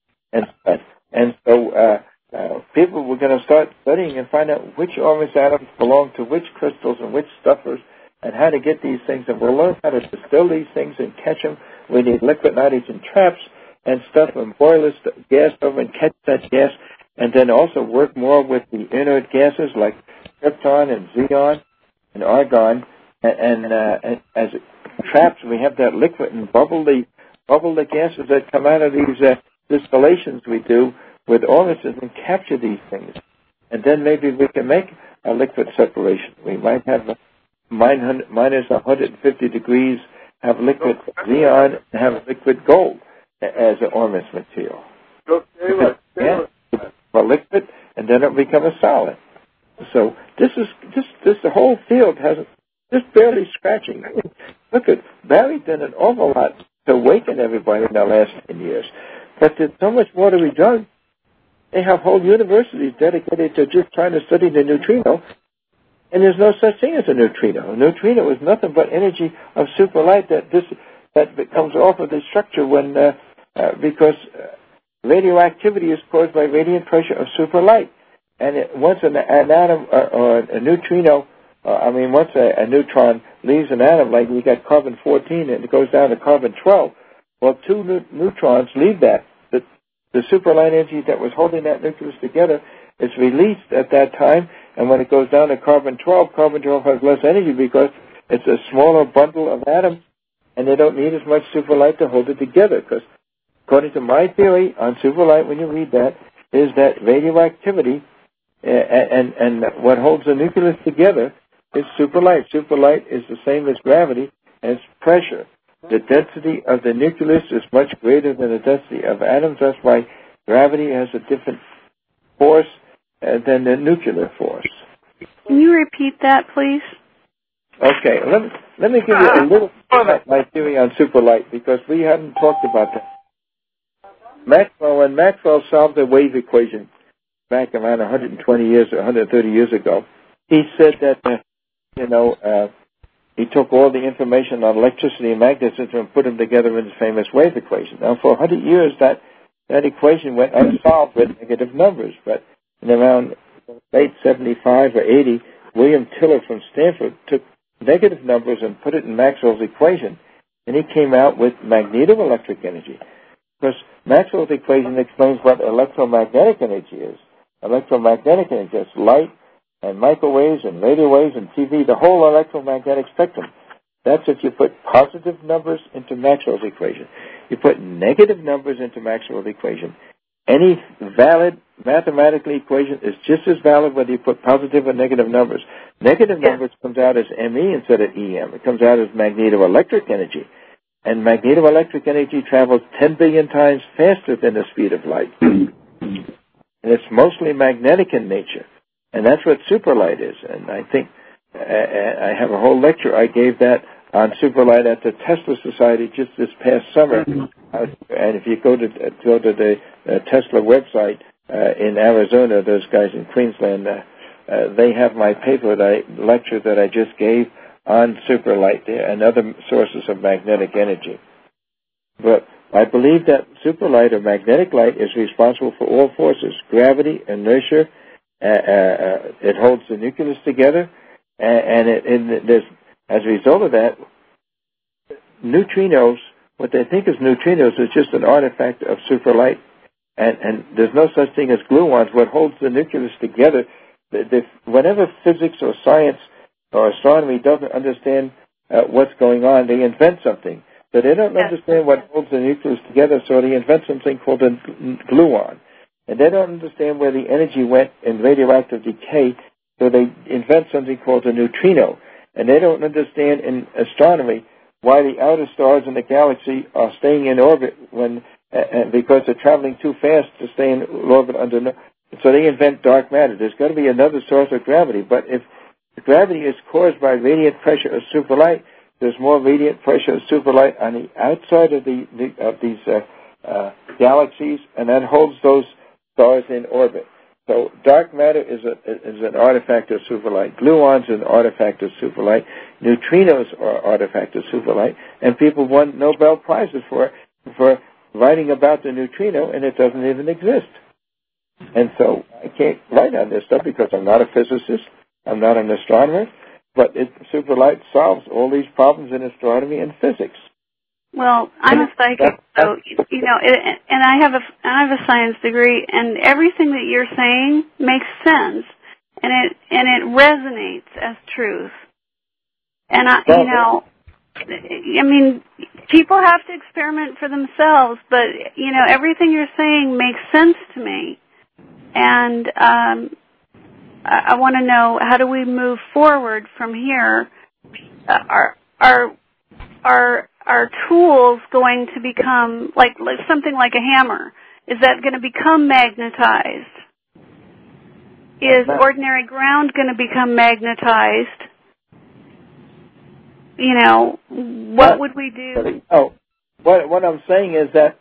And so people were going to start studying and find out which Ormus atoms belong to which crystals and which stuffers and how to get these things. And we'll learn how to distill these things and catch them. We need liquid nitrogen traps and stuff and boil this gas over and catch that gas. And then also work more with the inert gases like krypton and xenon and argon. And as traps, we have that liquid and bubble the bubble the gases that come out of these distillations we do with orifices and capture these things. And then maybe we can make a liquid separation. We might have minus 150 degrees, have liquid neon, and have liquid gold as an ormus material. A liquid, and then it'll become a solid. So the whole field has just barely scratching. Look at Barry did an awful lot to awaken everybody in the last 10 years. But there's so much more to be done. They have whole universities dedicated to just trying to study the neutrino, and there's no such thing as a neutrino. A neutrino is nothing but energy of superlight that comes off of the structure when because radioactivity is caused by radiant pressure of superlight. And once an atom or a neutrino, once a neutron leaves an atom, like we got carbon-14 and it goes down to carbon-12, well, two neutrons leave that. The superlight energy that was holding that nucleus together is released at that time, and when it goes down to carbon-12 has less energy because it's a smaller bundle of atoms, and they don't need as much superlight to hold it together. Because according to my theory on superlight, when you read that, is that radioactivity and what holds the nucleus together is superlight. Superlight is the same as gravity, and it's pressure. The density of the nucleus is much greater than the density of atoms. That's why gravity has a different force than the nuclear force. Can you repeat that, please? Okay, let me give you a little about my theory on superlight, because we hadn't talked about that. When Maxwell solved the wave equation back around 120 years or 130 years ago, he said that, he took all the information on electricity and magnetism and put them together in his famous wave equation. Now, for 100 years, that equation went unsolved with negative numbers. But in around late 75 or 80, William Tiller from Stanford took negative numbers and put it in Maxwell's equation, and he came out with magnetoelectric energy. Because Maxwell's equation explains what electromagnetic energy is. Electromagnetic energy is light, and microwaves and radio waves and TV, the whole electromagnetic spectrum. That's if you put positive numbers into Maxwell's equation. You put negative numbers into Maxwell's equation. Any valid mathematical equation is just as valid whether you put positive or negative numbers. Negative numbers comes out as ME instead of EM. It comes out as magnetoelectric energy. And magnetoelectric energy travels 10 billion times faster than the speed of light. And it's mostly magnetic in nature. And that's what superlight is. And I think I have a whole lecture I gave that on superlight at the Tesla Society just this past summer. And if you go to the Tesla website in Arizona, those guys in Queensland, they have my paper, lecture that I just gave on superlight and other sources of magnetic energy. But I believe that superlight or magnetic light is responsible for all forces: gravity, inertia. It holds the nucleus together, and as a result of that, neutrinos, what they think is neutrinos, is just an artifact of superlight, and there's no such thing as gluons. What holds the nucleus together, whenever physics or science or astronomy doesn't understand what's going on, they invent something. So they don't understand what holds the nucleus together, so they invent something called a gluon. And they don't understand where the energy went in radioactive decay, so they invent something called a neutrino. And they don't understand in astronomy why the outer stars in the galaxy are staying in orbit because they're traveling too fast to stay in orbit so they invent dark matter. There's got to be another source of gravity. But if gravity is caused by radiant pressure of superlight, there's more radiant pressure of superlight on the outside of these galaxies, and that holds those stars in orbit. So dark matter is an artifact of superlight. Gluons are an artifact of superlight. Neutrinos are an artifact of superlight. And people won Nobel Prizes for writing about the neutrino, and it doesn't even exist. And so I can't write on this stuff because I'm not a physicist. I'm not an astronomer. But superlight solves all these problems in astronomy and physics. Well, I'm a psychic, so and I have a science degree, and everything that you're saying makes sense, and it resonates as truth. And I mean, people have to experiment for themselves, but, you know, everything you're saying makes sense to me. And I want to know, how do we move forward from here? Are tools going to become like something like a hammer? Is that going to become magnetized? Is ordinary ground going to become magnetized? You know, what would we do? Oh, what I'm saying is that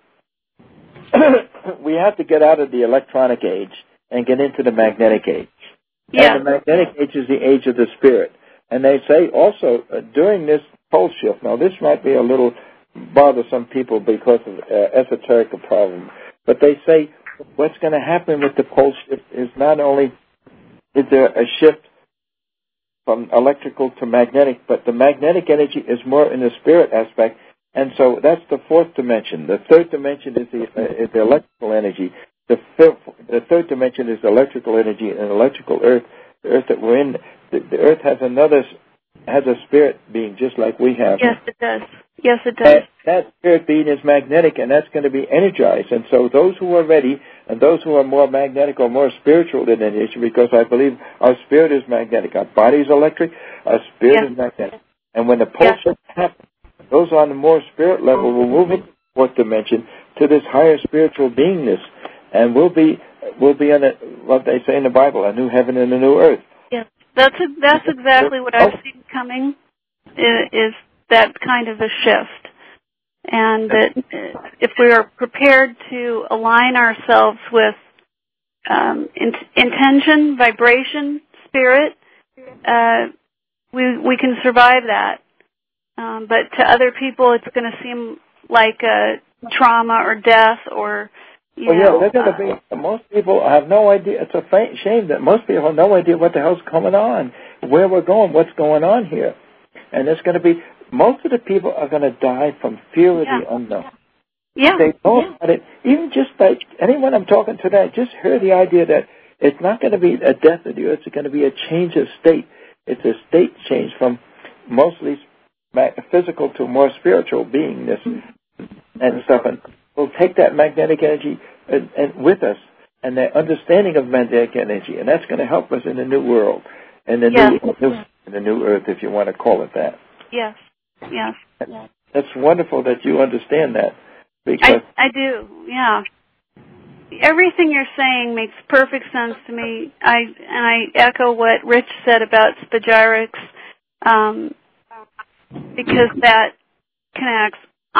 we have to get out of the electronic age and get into the magnetic age. Yeah. And the magnetic age is the age of the spirit. And they say also during this pole shift, now this might be a little bother some people because of esoteric problem, but they say what's going to happen with the pole shift is not only is there a shift from electrical to magnetic, but the magnetic energy is more in the spirit aspect, and so that's the fourth dimension. The third dimension is the electrical energy. The third dimension is electrical energy and electrical earth. The earth that we're in, the earth has a spirit being just like we have. Yes, it does. Yes, it does. That spirit being is magnetic, and that's going to be energized. And so those who are ready and those who are more magnetic or more spiritual than energy, because I believe our spirit is magnetic. Our body is electric. Our spirit is magnetic. And when the pulse happens, those on the more spirit level will move into the fourth dimension to this higher spiritual beingness. And we'll be on what they say in the Bible, a new heaven and a new earth. Yes, that's exactly what I've seen coming, is that kind of a shift. And that if we are prepared to align ourselves with intention, vibration, spirit, we can survive that. But to other people, it's going to seem like a trauma or death or... they're going to be. Most people have no idea. It's a shame that most people have no idea what the hell's going on, where we're going, what's going on here, and it's going to be. Most of the people are going to die from fear of the unknown. Yeah. They know about it. Even just by anyone I'm talking to that, just hear the idea that it's not going to be a death of the earth. It's going to be a change of state. It's a state change from mostly physical to more spiritual beingness and stuff. And we'll take that magnetic energy and with us and the understanding of magnetic energy, and that's going to help us in the new world and the new earth, if you want to call it that. Yes. Yes. That's wonderful that you understand that. Because I do, yeah. Everything you're saying makes perfect sense to me. I echo what Rich said about spagyrics, because that connects.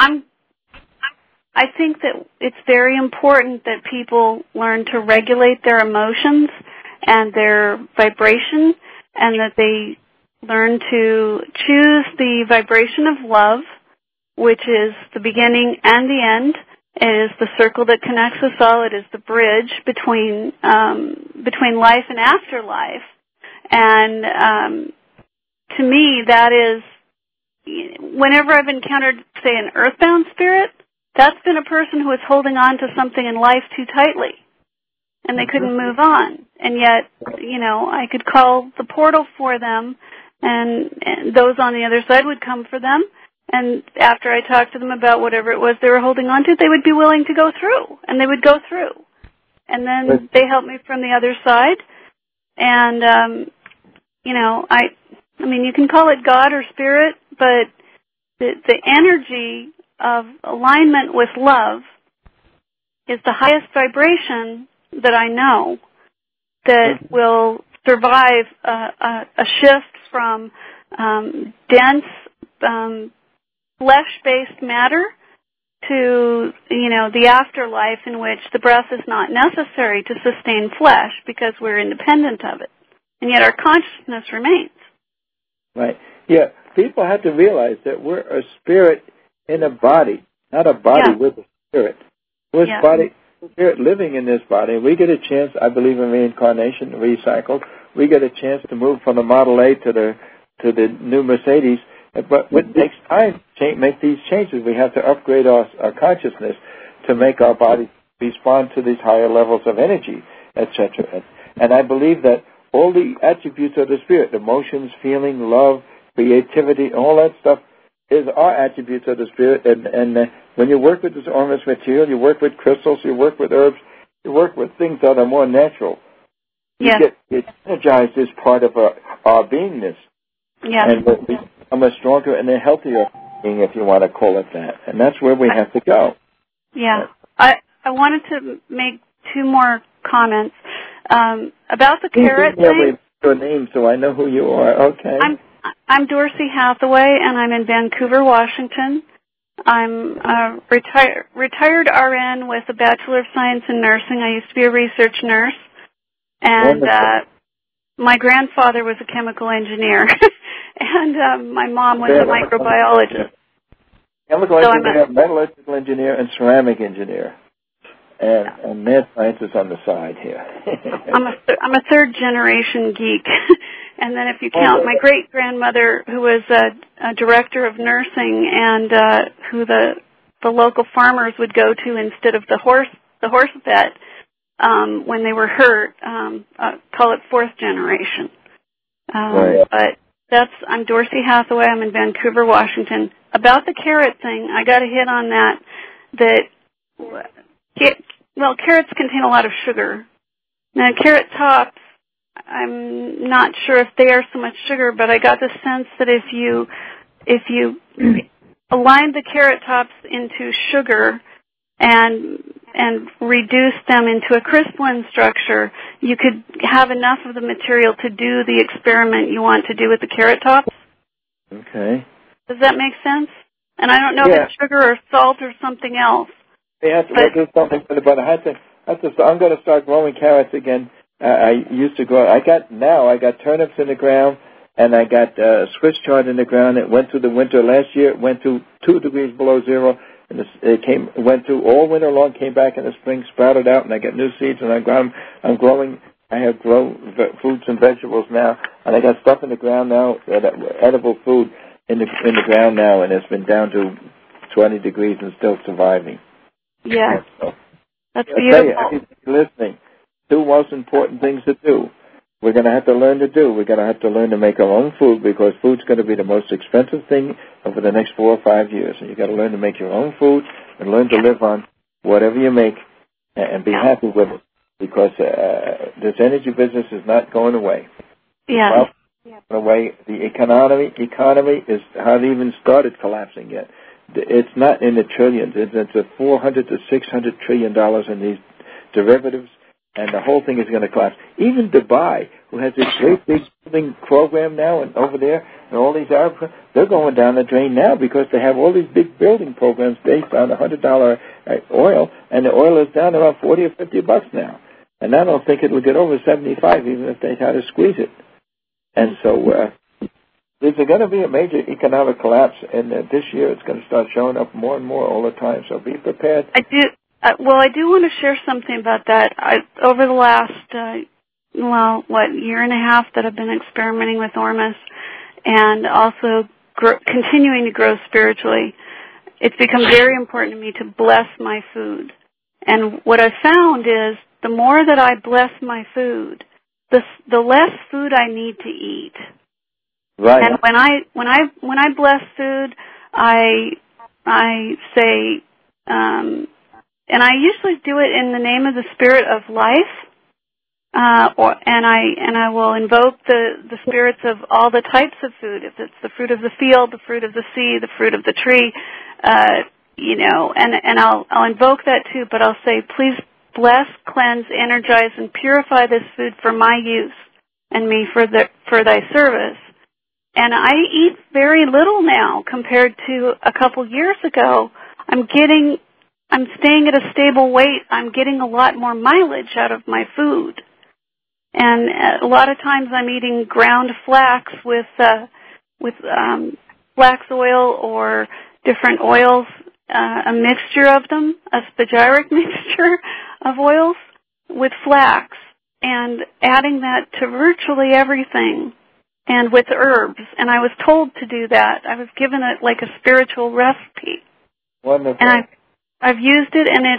I think that it's very important that people learn to regulate their emotions and their vibration, and that they learn to choose the vibration of love, which is the beginning and the end. It is the circle that connects us all. It is the bridge between life and afterlife. And to me, that is, whenever I've encountered, say, an earthbound spirit, that's been a person who was holding on to something in life too tightly, and they couldn't move on. And yet, I could call the portal for them, and those on the other side would come for them. And after I talked to them about whatever it was they were holding on to, they would be willing to go through, and they would go through. And then they helped me from the other side. And, I mean, you can call it God or spirit, but the energy of alignment with love is the highest vibration that I know that will survive a shift from dense flesh-based matter to, the afterlife in which the breath is not necessary to sustain flesh because we're independent of it. And yet our consciousness remains. Right. Yeah. People have to realize that we're a spirit in a body, not a body with a spirit. We're spirit living in this body. We get a chance, I believe in reincarnation, recycled. We get a chance to move from the Model A to the new Mercedes. But it takes time to make these changes. We have to upgrade our consciousness to make our body respond to these higher levels of energy, etc. And I believe that all the attributes of the spirit, emotions, feeling, love, creativity, all that stuff, is our attributes of the Spirit. And when you work with this ormus material, you work with crystals, you work with herbs, you work with things that are more natural. Yes. You energize this part of our beingness. Yes. And we become a stronger and a healthier being, if you want to call it that. And that's where we have to go. Yeah. I wanted to make two more comments. About the carrot thing. Your name, so I know who you are. Okay. I'm Dorsey Hathaway, and I'm in Vancouver, Washington. I'm a retired RN with a Bachelor of Science in Nursing. I used to be a research nurse, and my grandfather was a chemical engineer, and my mom was a microbiologist. Chemical engineer, metallurgical engineer, and ceramic engineer. And mad science is on the side here. I'm a third generation geek, and then if you count my great grandmother, who was a director of nursing, and who the local farmers would go to instead of the horse vet when they were hurt, call it fourth generation. Right. But I'm Dorsey Hathaway. I'm in Vancouver, Washington. About the carrot thing, I got a hit on that. Well, carrots contain a lot of sugar. Now, carrot tops, I'm not sure if they are so much sugar, but I got the sense that if you align the carrot tops into sugar and reduce them into a crystalline structure, you could have enough of the material to do the experiment you want to do with the carrot tops. Okay. Does that make sense? And I don't know if it's sugar or salt or something else. I have to do something for the butter. I'm going to start growing carrots again. I used to grow. I got turnips in the ground, and I got Swiss chard in the ground. It went through the winter. Last year it went to 2 degrees below zero, and it went through all winter long. Came back in the spring, sprouted out, and I got new seeds. And I'm growing. I have grown fruits and vegetables now, and I got stuff in the ground now, edible food in the ground now, and it's been down to 20 degrees and still surviving. Yeah, that's beautiful. I tell you, listening, two most important things to do. We're going to have to learn to do. We're going to have to learn to make our own food, because food's going to be the most expensive thing over the next 4 or 5 years. And you've got to learn to make your own food and learn to live on whatever you make and be happy with it, because this energy business is not going away. Yeah. Away. The economy is hasn't even started collapsing yet. It's not in the trillions. It's a $400 to $600 trillion in these derivatives, and the whole thing is going to collapse. Even Dubai, who has this great big building program now, and over there, and all these Arab, they're going down the drain now because they have all these big building programs based on $100 oil, and the oil is down around $40 or $50 now. And I don't think it will get over 75, even if they try to squeeze it. And so there's going to be a major economic collapse, and this year it's going to start showing up more and more all the time. So be prepared. I do want to share something about that. Over the last, year and a half that I've been experimenting with Ormus, and also continuing to grow spiritually, it's become very important to me to bless my food. And what I've found is the more that I bless my food, the less food I need to eat. Right. And when I bless food, I say, and I usually do it in the name of the spirit of life, and I will invoke the spirits of all the types of food. If it's the fruit of the field, the fruit of the sea, the fruit of the tree, and I'll invoke that too. But I'll say, please bless, cleanse, energize, and purify this food for my use and me for thy service. And I eat very little now compared to a couple years ago. I'm staying at a stable weight. I'm getting a lot more mileage out of my food. And a lot of times I'm eating ground flax with flax oil or different oils, a mixture of them, a spagyric mixture of oils with flax, and adding that to virtually everything. And with herbs, and I was told to do that. I was given it like a spiritual recipe. Wonderful. And I've used it, and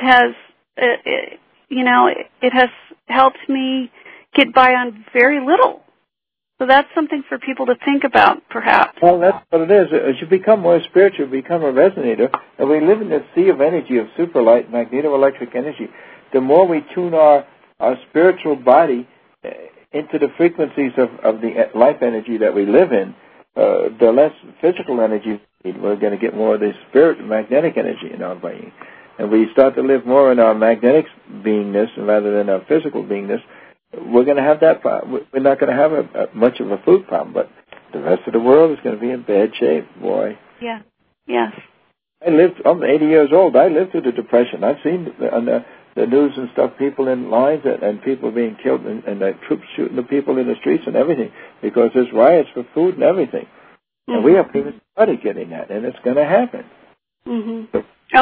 it has helped me get by on very little. So that's something for people to think about, perhaps. Well, that's what it is. As you become more spiritual, you become a resonator, and we live in this sea of energy, of superlight, magnetoelectric energy. The more we tune our spiritual body into the frequencies of the life energy that we live in, the less physical energy we need. We're going to get more of the spirit, magnetic energy in our being. And we start to live more in our magnetic beingness rather than our physical beingness, we're going to have that problem. We're not going to have much of a food problem, but the rest of the world is going to be in bad shape, boy. Yeah. Yes. I'm 80 years old. I lived through the Depression. I've seen on the news and stuff, people in lines and people being killed and the troops shooting the people in the streets and everything because there's riots for food and everything. Mm-hmm. And we have people started getting that, and it's going to happen. Mm-hmm.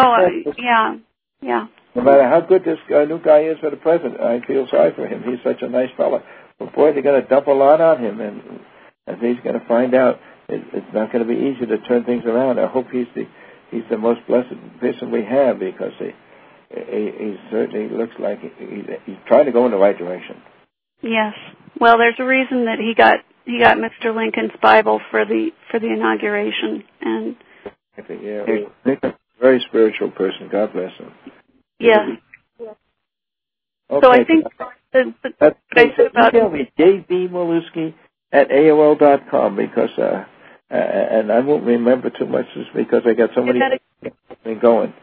Yeah. No matter how good this new guy is for the president, I feel sorry for him. He's such a nice fellow. But boy, they're going to dump a lot on him, and he's going to find out it's not going to be easy to turn things around. I hope he's the most blessed person we have because he certainly looks like he's trying to go in the right direction. Yes. Well, there's a reason that he got Mr. Lincoln's Bible for the inauguration, and Lincoln's a very spiritual person. God bless him. Yeah. Okay. So I think what I said about email me jvmoluski@aol.com because and I won't remember too much just because I got so many things going.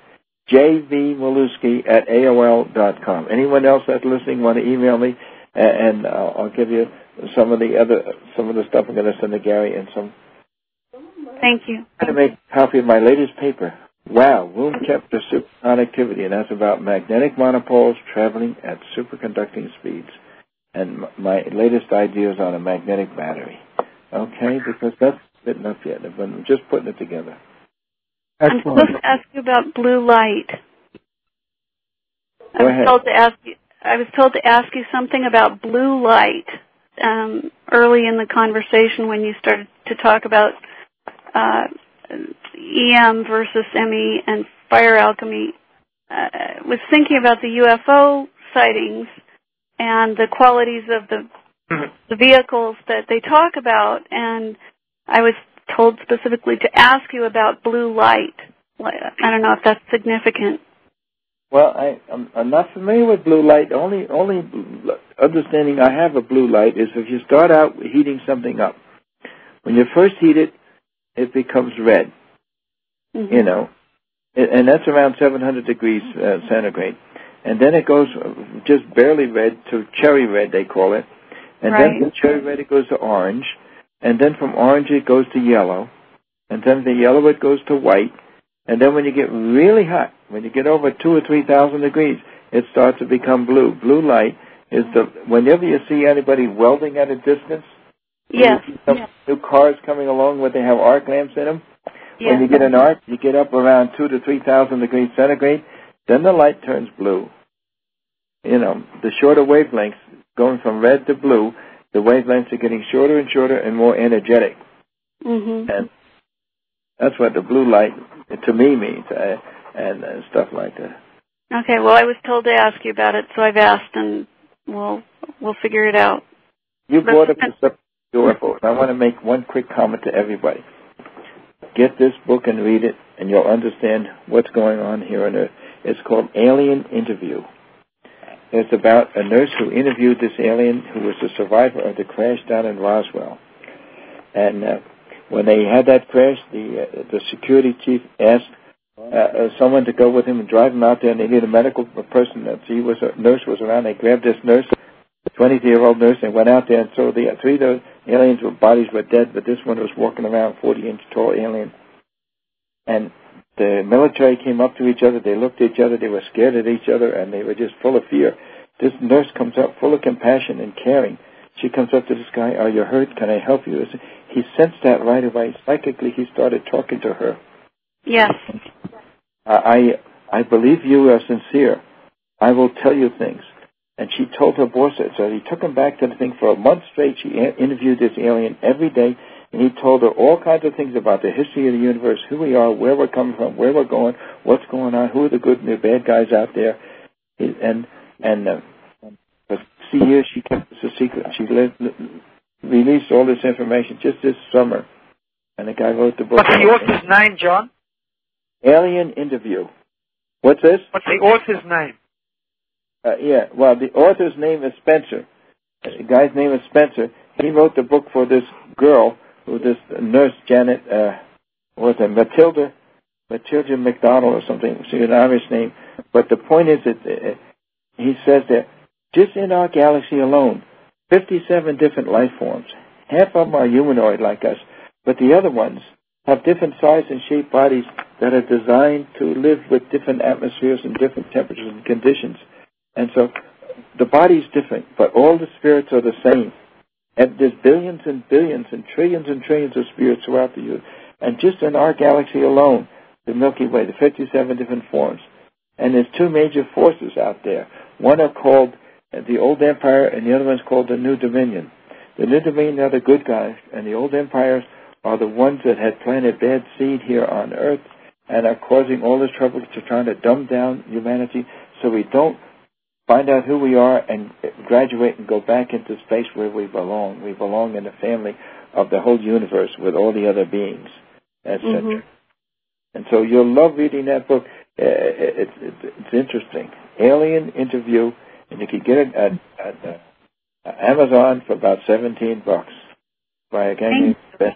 jvmoluski@aol.com. Anyone else that's listening want to email me, and I'll give you some of the stuff I'm going to send to Gary and some. Thank you. I'm going to make a copy of my latest paper. Wow, room temperature superconductivity, and that's about magnetic monopoles traveling at superconducting speeds. And my latest ideas on a magnetic battery. Okay, because that's not enough yet, but I'm just putting it together. Excellent. I'm supposed to ask you about blue light. Go ahead. I was told to ask you something about blue light early in the conversation when you started to talk about EM versus ME and fire alchemy. Was thinking about the UFO sightings and the qualities of the vehicles that they talk about, and I was told specifically to ask you about blue light. I don't know if that's significant. Well, I'm not familiar with blue light. Only understanding I have of blue light is if you start out heating something up. When you first heat it, it becomes red. Mm-hmm. You know, and that's around 700 degrees centigrade. And then it goes just barely red to cherry red, they call it. And then from cherry red it goes to orange. And then from orange it goes to yellow. And then the yellow it goes to white. And then when you get really hot, when you get over 2,000 or 3,000 degrees, it starts to become blue. Blue light is whenever you see anybody welding at a distance, yes. New cars coming along where they have arc lamps in them, yes. When you get an arc, you get up around 2,000 to 3,000 degrees centigrade, then the light turns blue. You know, the shorter wavelengths, going from red to blue, the wavelengths are getting shorter and shorter and more energetic. Mm-hmm. And that's what the blue light, to me, means, and stuff like that. Okay, well, I was told to ask you about it, so I've asked, and we'll figure it out. You brought up the subject of UFOs. I want to make one quick comment to everybody. Get this book and read it, and you'll understand what's going on here on Earth. It's called Alien Interview. It's about a nurse who interviewed this alien who was the survivor of the crash down in Roswell. And when they had that crash, the security chief asked someone to go with him and drive him out there, and they needed a medical person. A nurse was around. They grabbed this nurse, a 22-year-old nurse, and went out there and saw the three of the aliens' bodies were dead, but this one was walking around, 40-inch tall alien. And the military came up to each other. They looked at each other. They were scared at each other, and they were just full of fear. This nurse comes up full of compassion and caring. She comes up to this guy, "Are you hurt? Can I help you?" He sensed that right away. Psychically, he started talking to her. Yes. I believe you are sincere. I will tell you things. And she told her boss that. So he took him back to the thing for a month straight. She interviewed this alien every day, and he told her all kinds of things about the history of the universe, who we are, where we're coming from, where we're going, what's going on, who are the good and the bad guys out there. And for 60 years she kept this a secret. She released all this information just this summer. And the guy wrote the book. What's the author's name, John? Alien Interview. What's this? What's the author's name? Well, the author's name is Spencer. The guy's name is Spencer. He wrote the book for this girl, this nurse, Janet, Matilda McDonald or something. She's an Irish name. But the point is that he says that just in our galaxy alone, 57 different life forms. Half of them are humanoid like us, but the other ones have different size and shape bodies that are designed to live with different atmospheres and different temperatures and conditions. And so the body's different, but all the spirits are the same. And there's billions and billions and trillions of spirits throughout the universe. And just in our galaxy alone, the Milky Way, the 57 different forms. And there's two major forces out there. One are called the Old Empire, and the other one's called the New Dominion. The New Dominion are the good guys, and the Old Empires are the ones that had planted bad seed here on Earth and are causing all this trouble to trying to dumb down humanity so we don't find out who we are and graduate and go back into space where we belong. We belong in the family of the whole universe with all the other beings, etc. Mm-hmm. And so you'll love reading that book. It's interesting. Alien Interview, and you can get it at Amazon for about $17 by a guy named Ben.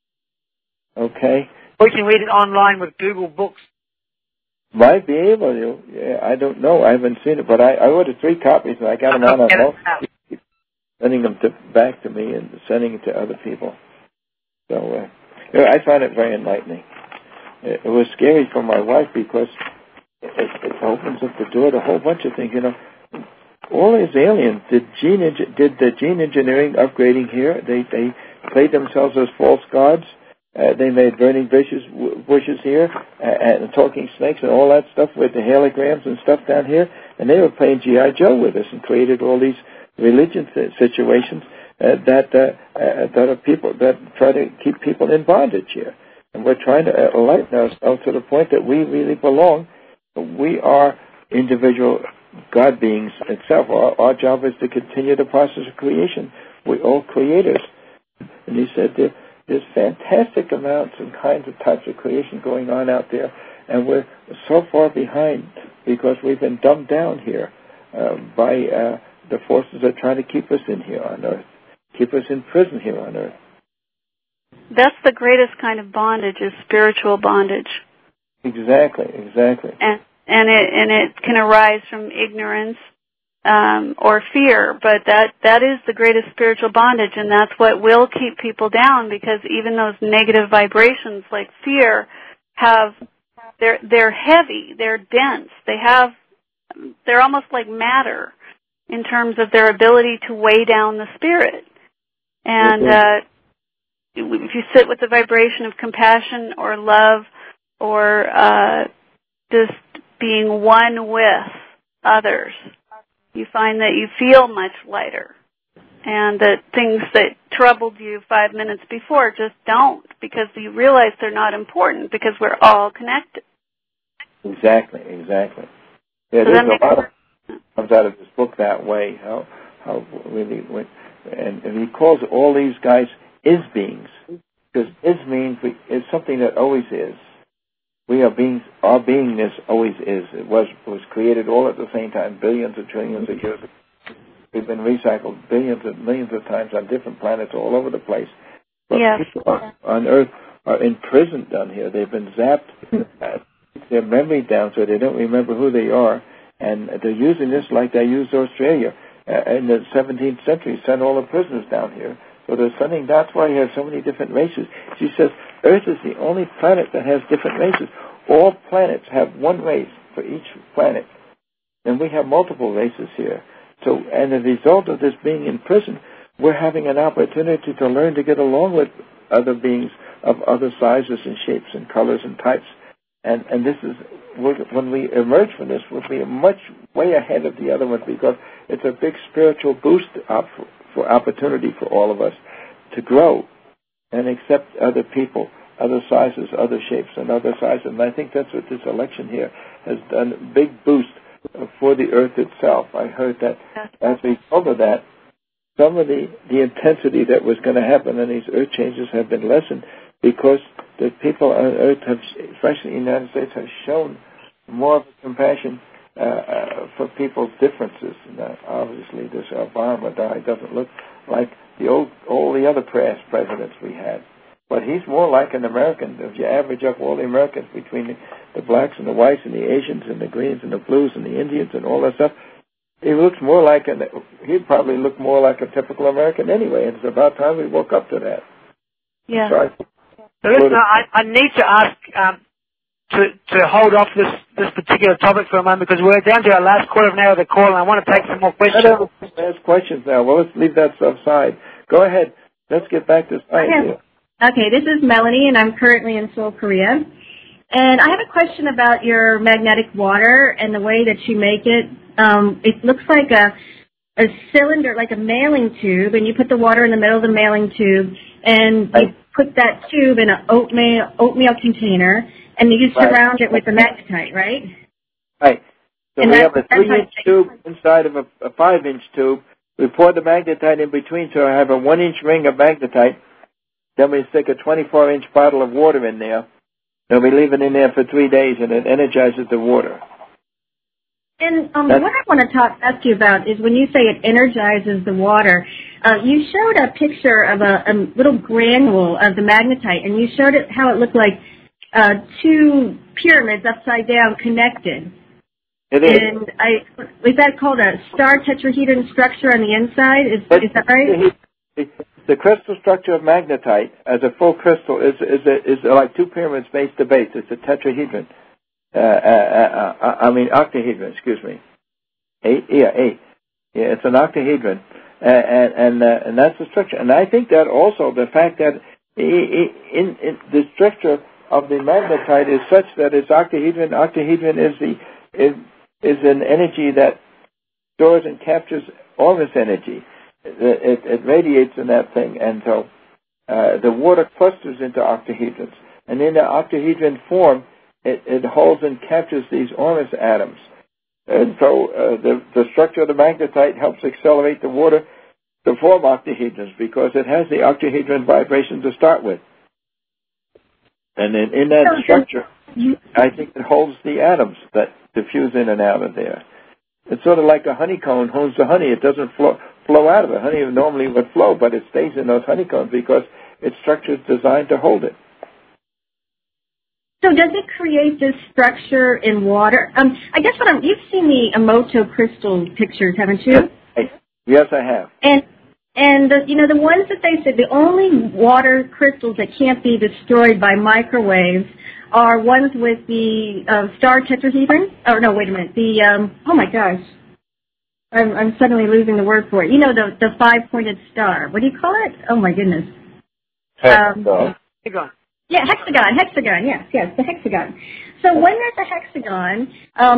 Okay. Or you can read it online with Google Books. Might be able to. Yeah, I don't know. I haven't seen it, but I ordered 3 copies, and I got them on a note, sending them back to me and sending it to other people. So I find it very enlightening. It was scary for my wife because it opens up the door to a whole bunch of things. You know, all these aliens did the gene engineering upgrading here. They played themselves as false gods. They made burning bushes here and talking snakes and all that stuff with the holograms and stuff down here. And they were playing G.I. Joe with us and created all these religion situations that are people that try to keep people in bondage here. And we're trying to enlighten ourselves to the point that we really belong. We are individual God beings itself. Our job is to continue the process of creation. We're all creators. And he said there's fantastic amounts and kinds of types of creation going on out there, and we're so far behind because we've been dumbed down here by the forces that are trying to keep us in here on Earth, keep us in prison here on Earth. That's the greatest kind of bondage, is spiritual bondage. Exactly. And it can arise from ignorance or fear, but that is the greatest spiritual bondage, and that's what will keep people down, because even those negative vibrations like fear they're heavy, they're dense, they're almost like matter in terms of their ability to weigh down the spirit. And if you sit with the vibration of compassion or love or just being one with others, you find that you feel much lighter, and that things that troubled you 5 minutes before just don't, because you realize they're not important, because we're all connected. Exactly. Yeah, so there's a lot that comes out of this book that way. How really, and he calls all these guys is beings, because is means is something that always is. We are beings. Our beingness always is. It was created all at the same time, billions of trillions of years ago. We've been recycled billions of millions of times on different planets all over the place. But people on Earth are imprisoned down here. They've been zapped, their memory down so they don't remember who they are, and they're using this like they used Australia in the 17th century. Sent all the prisoners down here. So they're sending. That's why you have so many different races. She says Earth is the only planet that has different races. All planets have one race for each planet, and we have multiple races here. So, and as a result of this being in prison, we're having an opportunity to learn to get along with other beings of other sizes and shapes and colors and types. And this is, when we emerge from this, we'll be much way ahead of the other ones, because it's a big spiritual boost for opportunity for all of us to grow and accept other people, other sizes, other shapes, and other sizes. And I think that's what this election here has done, a big boost for the Earth itself. I heard that as a result of that, some of the intensity that was going to happen in these earth changes have been lessened because the people on Earth have, especially in the United States, have shown more of a compassion for people's differences. Now, obviously, this Obama guy doesn't look like all the other past presidents we had, but he's more like an American. If you average up all the Americans between the blacks and the whites and the Asians and the greens and the blues and the Indians and all that stuff, he looks more like he'd probably look more like a typical American anyway. And it's about time we woke up to that. Yeah. So listen, I need to ask to hold off this particular topic for a moment because we're down to our last quarter of an hour of the call, and I want to take some more questions. Ask questions now. Well, let's leave that stuff aside. Go ahead. Let's get back to science. Okay, this is Melanie, and I'm currently in Seoul, Korea. And I have a question about your magnetic water and the way that you make it. It looks like a cylinder, like a mailing tube, and you put the water in the middle of the mailing tube, and you put that tube in an oatmeal container, and you surround it with the magnetite, right? Right. So we have a 3-inch tube inside of a 5-inch tube. We pour the magnetite in between, so I have a 1-inch ring of magnetite. Then we stick a 24-inch bottle of water in there. And we leave it in there for 3 days, and it energizes the water. And what I want to ask you about is when you say it energizes the water, you showed a picture of a little granule of the magnetite, and you showed it how it looked like two pyramids upside down connected. It is. And is that called a star tetrahedron structure on the inside? Is that right? The crystal structure of magnetite as a full crystal is like two pyramids base to base. It's a tetrahedron. Octahedron, excuse me. Eight. Yeah, it's an octahedron. And that's the structure. And I think that also the fact that in the structure of the magnetite is such that it's octahedron. Octahedron is an energy that stores and captures Ormus energy. It radiates in that thing, and so the water clusters into octahedrons. And in the octahedron form, it holds and captures these Ormus atoms. And so the structure of the magnetite helps accelerate the water to form octahedrons because it has the octahedron vibration to start with. And in that structure, I think it holds the atoms that diffuse in and out of there. It's sort of like a honeycomb holds the honey. It doesn't flow out of it. Honey normally would flow, but it stays in those honeycombs because its structure is designed to hold it. So does it create this structure in water? I guess you've seen the Emoto crystal pictures, haven't you? Yes, I have. And the ones that they said the only water crystals that can't be destroyed by microwaves are ones with the star tetrahedron. Oh no, wait a minute. The oh my gosh, I'm suddenly losing the word for it. You know the 5-pointed star. What do you call it? Oh my goodness. Hexagon. Yeah, hexagon. Yes, the hexagon. So when there's a hexagon,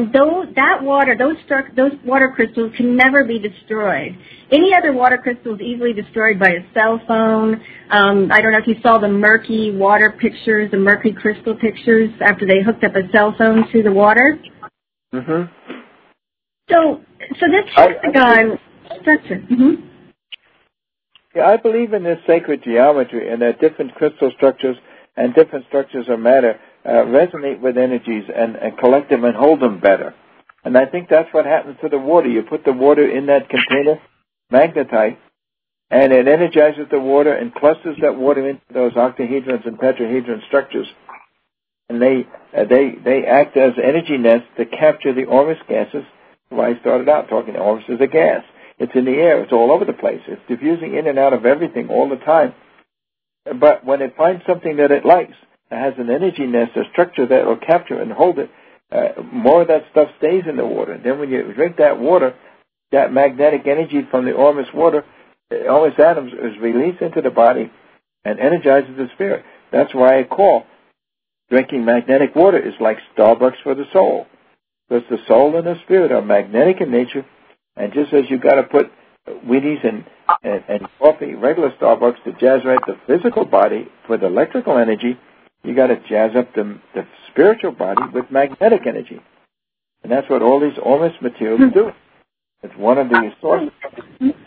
those water crystals can never be destroyed. Any other water crystal is easily destroyed by a cell phone. I don't know if you saw the murky water pictures, the murky crystal pictures after they hooked up a cell phone to the water. Mm-hmm. So this hexagon structure. Mm-hmm. Yeah, I believe in this sacred geometry and that different crystal structures and different structures of matter resonate with energies and collect them and hold them better. And I think that's what happens to the water. You put the water in that container, magnetite, and it energizes the water and clusters that water into those octahedrons and tetrahedron structures. And they act as energy nests to capture the Ormus gases. Why I started out talking Ormus is a gas. It's in the air. It's all over the place. It's diffusing in and out of everything all the time. But when it finds something that it likes, it has an energy nest, a structure that will capture and hold it, more of that stuff stays in the water. Then when you drink that water, that magnetic energy from the Ormus water, Ormus atoms is released into the body and energizes the spirit. That's why I call drinking magnetic water is like Starbucks for the soul. Because the soul and the spirit are magnetic in nature, and just as you got to put Wheaties and coffee, regular Starbucks, to jazz right the physical body with electrical energy, you got to jazz up the spiritual body with magnetic energy. And that's what all these Ormus materials do. It's one of the sources.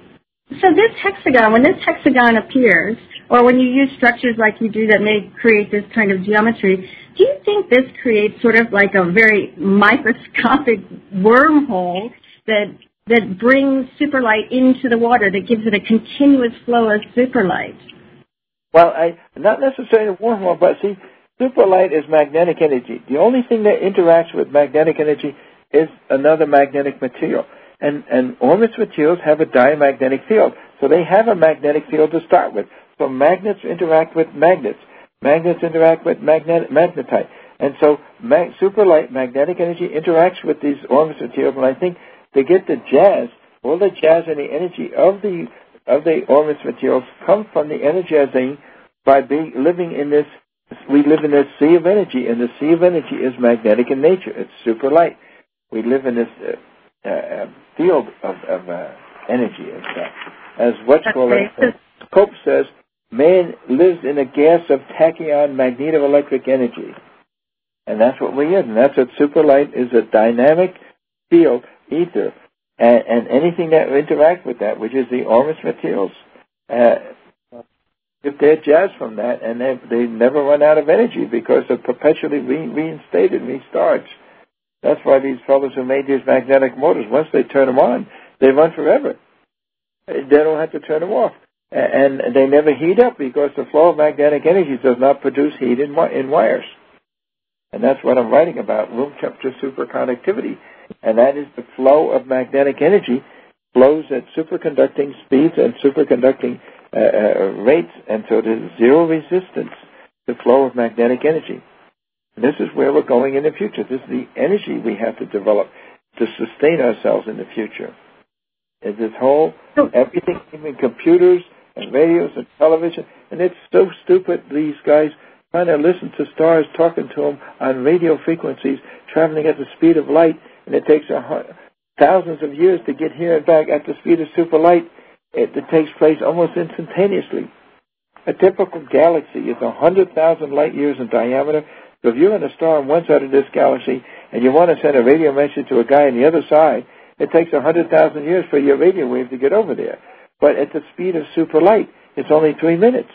So this hexagon, when this hexagon appears, or when you use structures like you do that may create this kind of geometry, do you think this creates sort of like a very microscopic wormhole that brings superlight into the water, that gives it a continuous flow of superlight? Well, not necessarily a wormhole, but see, superlight is magnetic energy. The only thing that interacts with magnetic energy is another magnetic material. And Ormus materials have a diamagnetic field, so they have a magnetic field to start with. So magnets interact with magnets. Magnets interact with magnetite. And so superlight, magnetic energy, interacts with these Ormus materials, and I think to get the jazz, all the jazz and the energy of the Ormus materials come from the energizing by living in this. We live in this sea of energy, and the sea of energy is magnetic in nature. It's superlight. We live in this field of energy. As Cope says, man lives in a gas of tachyon magnetoelectric energy. And that's what we is. And that's what superlight is, a dynamic field, ether. And anything that interact with that, which is the Ormus materials, if they're jazzed from that, and they never run out of energy because they're perpetually reinstated, restarts. That's why these fellows who made these magnetic motors, once they turn them on, they run forever. They don't have to turn them off. And they never heat up because the flow of magnetic energy does not produce heat in wires. And that's what I'm writing about, room temperature superconductivity. And that is the flow of magnetic energy flows at superconducting speeds and superconducting rates, and so there's zero resistance to the flow of magnetic energy. And this is where we're going in the future. This is the energy we have to develop to sustain ourselves in the future. And this whole, everything, even computers and radios and television, and it's so stupid, these guys trying to listen to stars talking to them on radio frequencies, traveling at the speed of light, and it takes thousands of years to get here and back at the speed of superlight. It takes place almost instantaneously. A typical galaxy is 100,000 light years in diameter. So if you're in a star on one side of this galaxy and you want to send a radio message to a guy on the other side, it takes 100,000 years for your radio wave to get over there. But at the speed of superlight, it's only 3 minutes.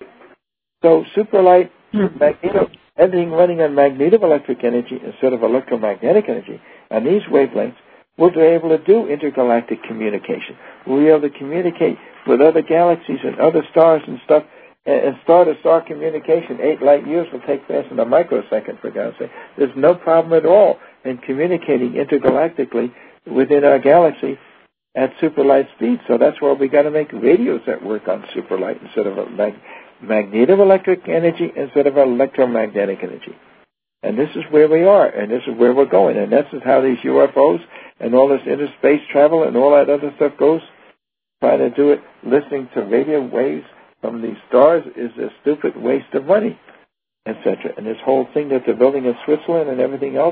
So superlight, everything running on magnetoelectric energy instead of electromagnetic energy, and these wavelengths, we'll be able to do intergalactic communication. We'll be able to communicate with other galaxies and other stars and stuff, and star-to-star communication. 8 light years will take place in a microsecond, for God's sake. There's no problem at all in communicating intergalactically within our galaxy at superlight speed. So that's why we got to make radios that work on superlight instead of magnetoelectric energy instead of electromagnetic energy. And this is where we are, and this is where we're going. And this is how these UFOs and all this interspace travel and all that other stuff goes. Trying to do it, listening to radio waves from these stars is a stupid waste of money, etc. And this whole thing that they're building in Switzerland and everything else,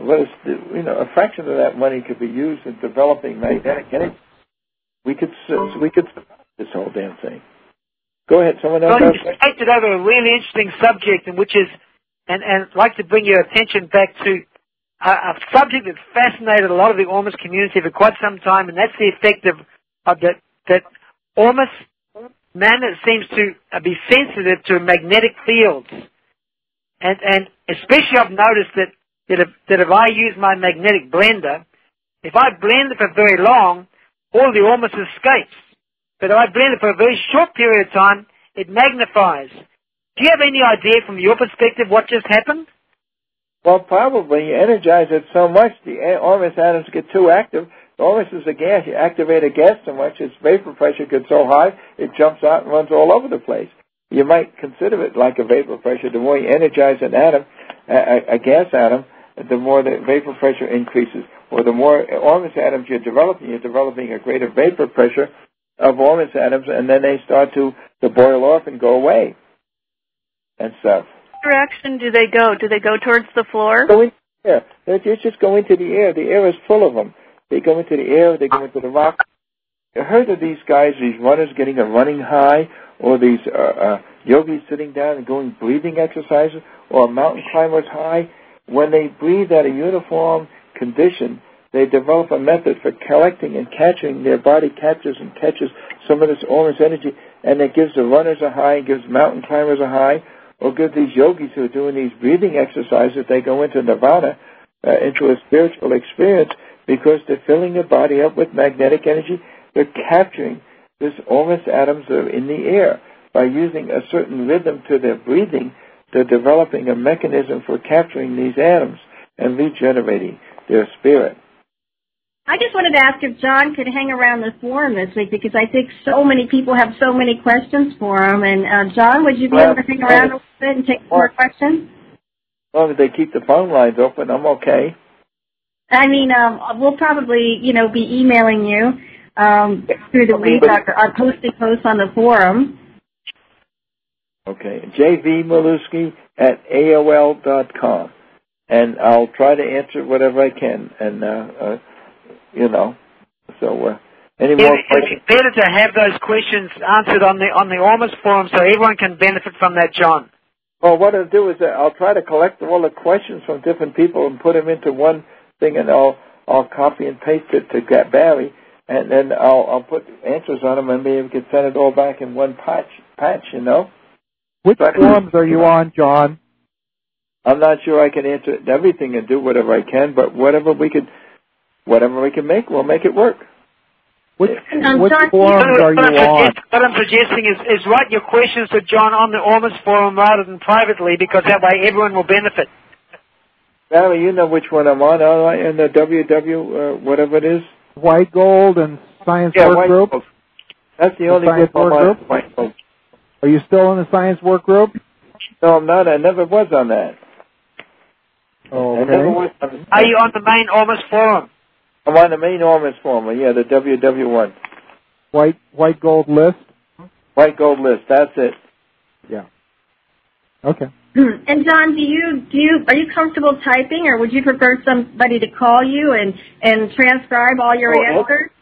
a fraction of that money could be used in developing magnetic energy. We could stop this whole damn thing. Go ahead, someone else. Well, you stated over a really interesting subject, and which is, and I'd like to bring your attention back to a subject that fascinated a lot of the Ormus community for quite some time, and that's the effect of that Ormus magnet seems to be sensitive to magnetic fields, and especially I've noticed that if I use my magnetic blender, if I blend it for very long, all the Ormus escapes. But if I blend it for a very short period of time, it magnifies. Do you have any idea from your perspective what just happened? Well, probably. You energize it so much, the Ormus atoms get too active. The Ormus is a gas. You activate a gas so much, its vapor pressure gets so high, it jumps out and runs all over the place. You might consider it like a vapor pressure. The more you energize an atom, a gas atom, the more the vapor pressure increases. Or the more Ormus atoms you're developing a greater vapor pressure of Ormus atoms, and then they start to boil off and go away and stuff. What direction do they go? Do they go towards the floor? Go into the air. They just go into the air. The air is full of them. They go into the air. They go into the rock. I heard of these guys, these runners getting a running high, or these yogis sitting down and doing breathing exercises, or mountain climbers high. When they breathe at a uniform condition, they develop a method for collecting and catching. Their body captures and catches some of this Ormus energy, and it gives the runners a high, gives mountain climbers a high, or gives these yogis who are doing these breathing exercises, they go into nirvana, into a spiritual experience, because they're filling their body up with magnetic energy. They're capturing this Ormus atoms that are in the air. By using a certain rhythm to their breathing, they're developing a mechanism for capturing these atoms and regenerating their spirit. I just wanted to ask if John could hang around the forum this week, because I think so many people have so many questions for him. And John, would you be able to hang around a little bit and take more questions? As long as they keep the phone lines open, I'm okay. I mean, we'll probably, be emailing you through the week or posting posts on the forum. Okay, jvmalusky@aol.com, and I'll try to answer whatever I can. And so any more questions? It's better to have those questions answered on the Ormus forum, so everyone can benefit from that, John. Well, what I'll do is I'll try to collect all the questions from different people and put them into one thing, and I'll copy and paste it to Barry, and then I'll put answers on them, and maybe we can send it all back in one patch. Which forums are you on, John? I'm not sure I can answer everything and do whatever I can, but whatever we can make, we'll make it work. Which forums are you on? What I'm suggesting is write your questions to John on the Ormus forum rather than privately, because that way everyone will benefit. Barry, you know which one I'm on, in the whatever it is? White Gold and Science Work Group? Gold. That's the only group I'm on. White Gold. Are you still in the Science Work Group? No, I'm not. I never was on that. Oh, okay. I never was on that. Are you on the main Ormus forum? I'm on the main Ormus forum, yeah, the WW1. White Gold list? White Gold list, that's it. Yeah. Okay. And John, are you comfortable typing, or would you prefer somebody to call you and transcribe all your answers?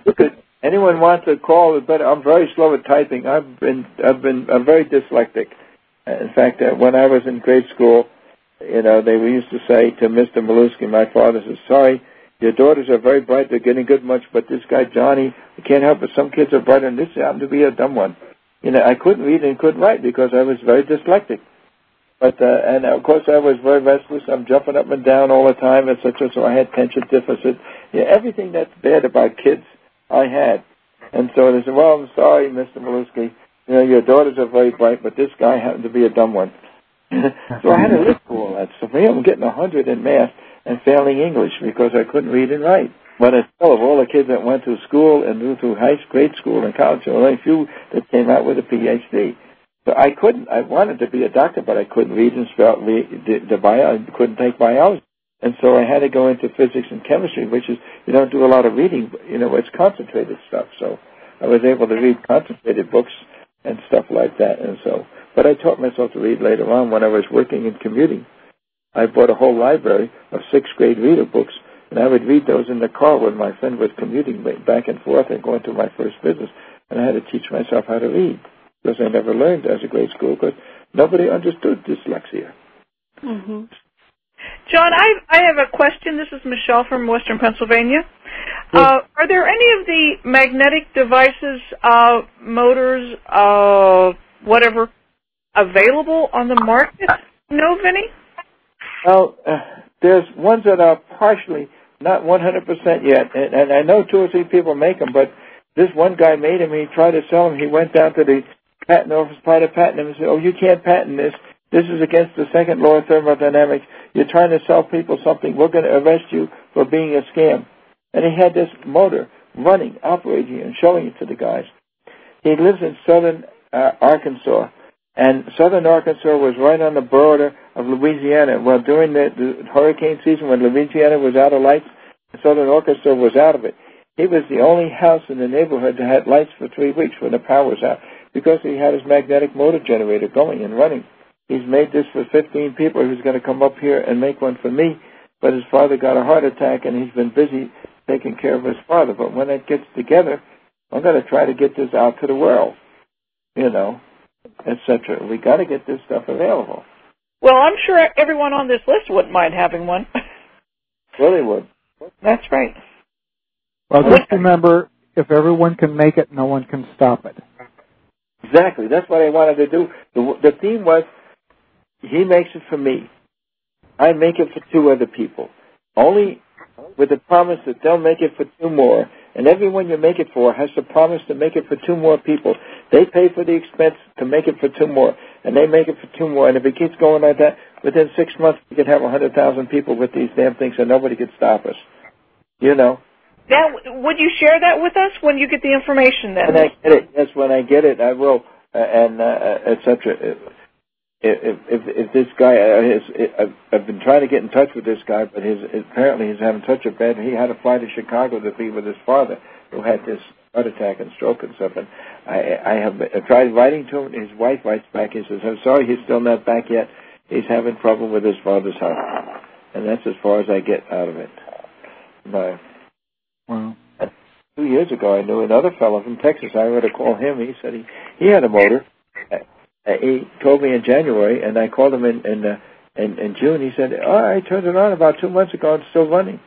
Anyone wants to call, but I'm very slow at typing. I'm very dyslexic. In fact, when I was in grade school, they used to say to Mr. Malusky, my father says, "Sorry, your daughters are very bright. They're getting good much, but this guy Johnny, I can't help it. Some kids are brighter, and this happened to be a dumb one." I couldn't read and couldn't write because I was very dyslexic. But and of course I was very restless. I'm jumping up and down all the time, etc. So I had attention deficit. Everything that's bad about kids, I had. And so they said, "Well, I'm sorry, Mr. Malusky. Your daughters are very bright, but this guy happened to be a dumb one." So I had to live through all that. So for him, I'm getting 100 in math and failing English because I couldn't read and write. But I tell of all the kids that went through school and through grade school and college, there were only a few that came out with a PhD. So I wanted to be a doctor, but I couldn't read and spell I couldn't take biology. And so I had to go into physics and chemistry, which is, you don't do a lot of reading, but, it's concentrated stuff. So I was able to read concentrated books and stuff like that. And so, but I taught myself to read later on when I was working in commuting. I bought a whole library of 6th grade reader books, and I would read those in the car when my friend was commuting back and forth and going to my first business. And I had to teach myself how to read, because I never learned as a grade school, because nobody understood dyslexia. Mm-hmm. John, I have a question. This is Michelle from Western Pennsylvania. Are there any of the magnetic devices, motors, whatever, available on the market? No, Vinny? Well, there's ones that are partially, not 100% yet, and I know 2 or 3 people make them, but this one guy made them. He tried to sell them. He went down to the patent office, tried to patent them, and said, "Oh, you can't patent this. This is against the second law of thermodynamics. You're trying to sell people something. We're going to arrest you for being a scam." And he had this motor running, operating, and showing it to the guys. He lives in southern Arkansas, and southern Arkansas was right on the border of Louisiana. Well, during the hurricane season, when Louisiana was out of lights, southern Arkansas was out of it. He was the only house in the neighborhood that had lights for 3 weeks when the power was out, because he had his magnetic motor generator going and running. He's made this for 15 people. He was going to come up here and make one for me, but his father got a heart attack, and he's been busy taking care of his father. But when it gets together, I'm going to try to get this out to the world, etc. We got to get this stuff available. Well, I'm sure everyone on this list wouldn't mind having one. Well, they would. That's right. Well, just remember, if everyone can make it, no one can stop it. Exactly. That's what I wanted to do. The theme was, he makes it for me. I make it for 2 other people. Only with the promise that they'll make it for 2 more. And everyone you make it for has to promise to make it for 2 more people. They pay for the expense to make it for 2 more. And they make it for 2 more. And if it keeps going like that, within 6 months we could have 100,000 people with these damn things and nobody could stop us. You know. Now, would you share that with us when you get the information then? When I get it, yes, when I get it, I will, etc. If this guy, I've been trying to get in touch with this guy, but apparently he's having such a bad, he had to fly to Chicago to be with his father, who had this heart attack and stroke and stuff, and I have tried writing to him. His wife writes back, he says, I'm sorry he's still not back yet. He's having trouble with his father's heart. And that's as far as I get out of it. Wow. 2 years ago, I knew another fellow from Texas. I had to call him. He said he had a motor. He told me in January, and I called him in June. He said, I turned it on about 2 months ago. It's still running.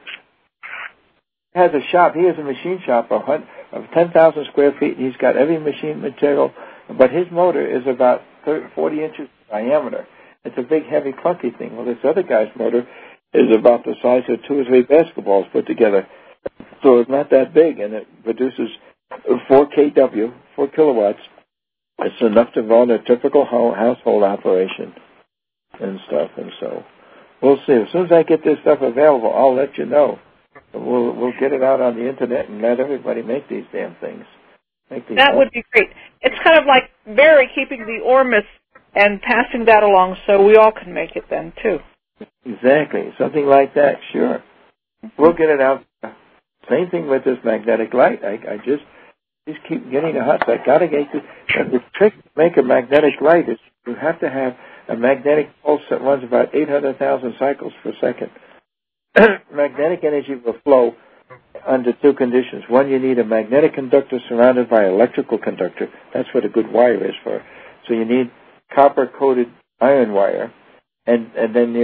He has a shop. He has a machine shop of 10,000 square feet. He's got every machine material, but his motor is about 40 inches diameter. It's a big, heavy, clunky thing. Well, this other guy's motor is about the size of 2 or 3 basketballs put together. So it's not that big, and it produces 4 kW, 4 kilowatts. It's enough to run a typical household operation and stuff. And so we'll see. As soon as I get this stuff available, I'll let you know. We'll get it out on the internet and let everybody make these damn things. That would be great. It's kind of like Barry keeping the Ormus and passing that along so we all can make it then, too. Exactly. Something like that, sure. We'll get it out. Same thing with this magnetic light. I just keep getting a hot. I got to get the trick to make a magnetic light is you have to have a magnetic pulse that runs about 800,000 cycles per second. Magnetic energy will flow under 2 conditions. One, you need a magnetic conductor surrounded by an electrical conductor. That's what a good wire is for. So you need copper-coated iron wire, and then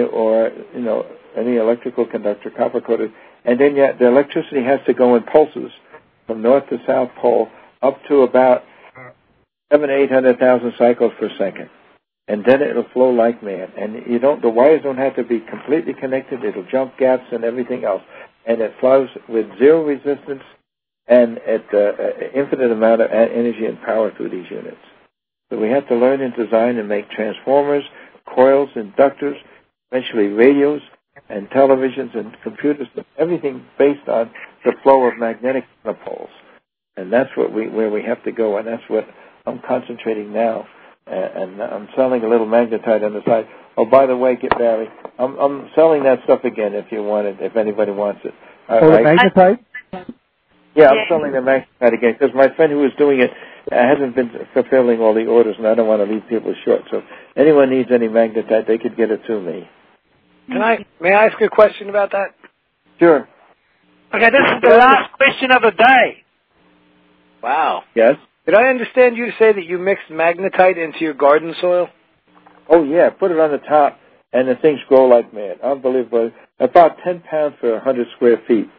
any electrical conductor, copper-coated, and then the electricity has to go in pulses from north to south pole up to about 700,000 to 800,000 cycles per second. And then it'll flow like mad. And the wires don't have to be completely connected. It'll jump gaps and everything else. And it flows with zero resistance and at infinite amount of energy and power through these units. So we have to learn and design and make transformers, coils, inductors, eventually radios, and televisions and computers, everything based on the flow of magnetic monopoles. And that's where we have to go, and that's what I'm concentrating now. And I'm selling a little magnetite on the side. Oh, by the way, Barry, I'm selling that stuff again if you want it, if anybody wants it. The magnetite? Yeah, I'm selling the magnetite again because my friend who was doing it hasn't been fulfilling all the orders, and I don't want to leave people short. So if anyone needs any magnetite, they could get it to me. May I ask a question about that? Sure. Okay, this is the last question of the day. Wow. Yes? Did I understand you to say that you mixed magnetite into your garden soil? Oh, yeah. Put it on the top, and the things grow like mad. Unbelievable. About 10 pounds for 100 square feet,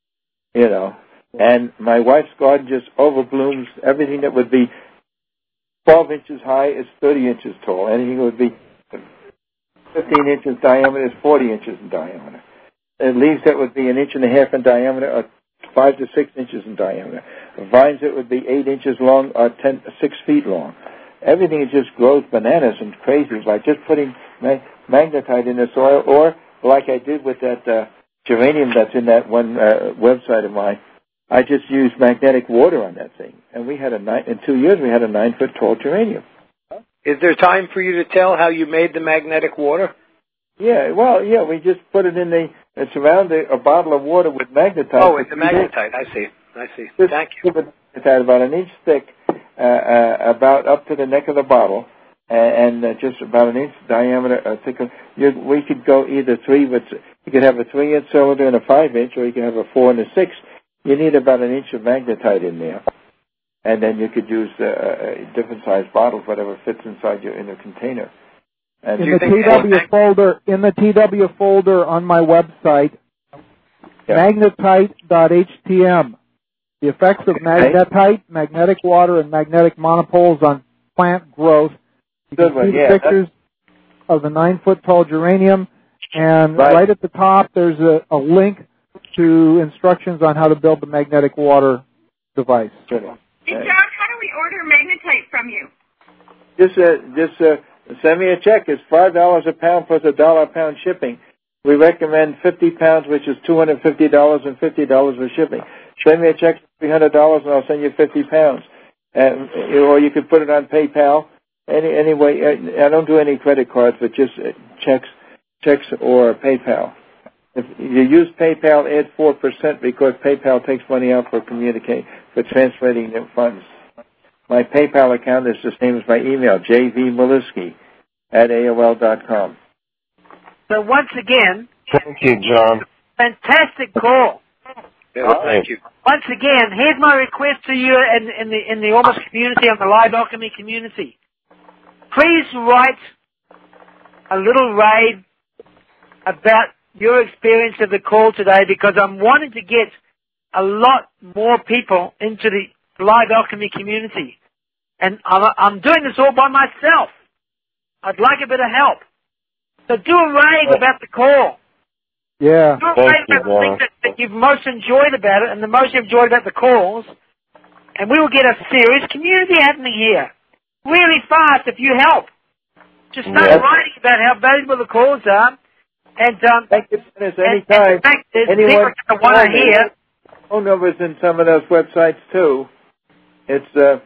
And my wife's garden just overblooms. Everything that would be 12 inches high is 30 inches tall. Anything that would be 15 inches diameter is 40 inches in diameter. And leaves that would be 1.5 inches in diameter are 5 to 6 inches in diameter. Vines that would be 8 inches long are 6 feet long. Everything just grows bananas and crazy by just putting magnetite in the soil, or like I did with that geranium that's in that one website of mine. I just used magnetic water on that thing, and we had in 2 years we had a 9-foot tall geranium. Is there time for you to tell how you made the magnetic water? Yeah, we just put it in it's around a bottle of water with magnetite. Oh, it's the magnetite. I see. Thank you. Magnetite about an inch thick, about up to the neck of the bottle, and just about an inch diameter thicker. We could go either 3, but you could have a 3-inch cylinder and a 5-inch, or you could have a 4 and a 6. You need about an inch of magnetite in there. And then you could use different sized bottles, whatever fits inside your inner container. And in the TW folder on my website, magnetite.htm. The effects of magnetite, magnetic water, and magnetic monopoles on plant growth. You can see the pictures of the 9-foot-tall geranium, and right at the top there's a link to instructions on how to build the magnetic water device. Hey, John, how do we order magnetite from you? Just send me a check. It's $5 a pound plus $1 a pound shipping. We recommend 50 pounds, which is $250 and $50 for shipping. Send me a check for $300 and I'll send you 50 pounds. Or you could put it on PayPal. Anyway, I don't do any credit cards, but just checks or PayPal. If you use PayPal, add 4% because PayPal takes money out for transferring their funds. My PayPal account is the same as my email, jvmaliski@aol.com. So once again, thank you, John. Fantastic call. Yeah, thank you. Once again, here's my request to you in the Ormus community, on the Live Alchemy community. Please write a little raid about your experience of the call today, because I'm wanting to get a lot more people into the Live Alchemy community. And I'm doing this all by myself. I'd like a bit of help. So do a raid about the call. Yeah. Do a raid about the things that you've most enjoyed about it and the most you've enjoyed about the calls. And we will get a serious community happening here. Really fast if you help. Just start writing about how valuable the calls are. And thank you, Dennis. Anytime. In fact, anyone want to hear. Phone numbers in some of those websites too. It's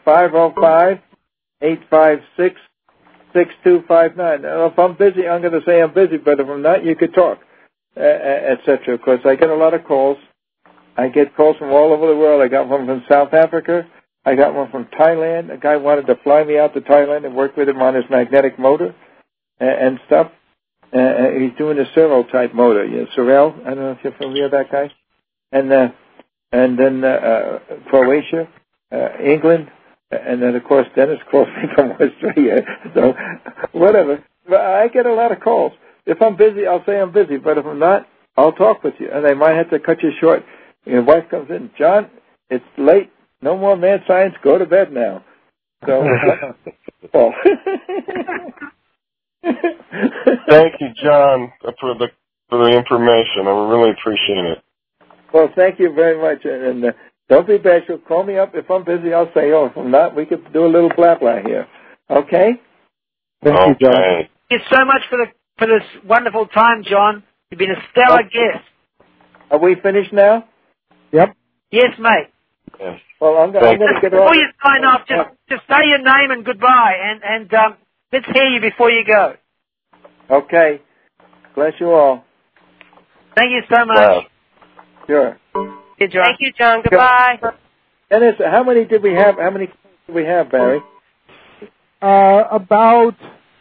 505-856-6259. Now, if I'm busy, I'm going to say I'm busy, but if I'm not, you could talk, etc. Of course, I get a lot of calls. I get calls from all over the world. I got one from South Africa. I got one from Thailand. A guy wanted to fly me out to Thailand and work with him on his magnetic motor and stuff. He's doing a servo-type motor. Sorel, I don't know if you're familiar with that guy. And then Croatia, England, and then, of course, Dennis calls me from Australia. So, whatever. But I get a lot of calls. If I'm busy, I'll say I'm busy. But if I'm not, I'll talk with you. And I might have to cut you short. Your wife comes in, John, it's late. No more mad science. Go to bed now. So, thank you, John, for the information. I really appreciate it. Well, thank you very much. And don't be bashful. Call me up. If I'm busy, I'll say, if I'm not, we could do a little blah here. Okay? Thank you, John. Thank you so much for this wonderful time, John. You've been a stellar guest. Are we finished now? Yep. Yes, mate. Yes. Well, I'm going to get off. Before you sign off, just say your name and goodbye, and let's hear you before you go. Okay. Bless you all. Thank you so much. Wow. Sure. Hey, John. Thank you, John. Goodbye. Dennis, how many did we have? How many did we have, Barry? About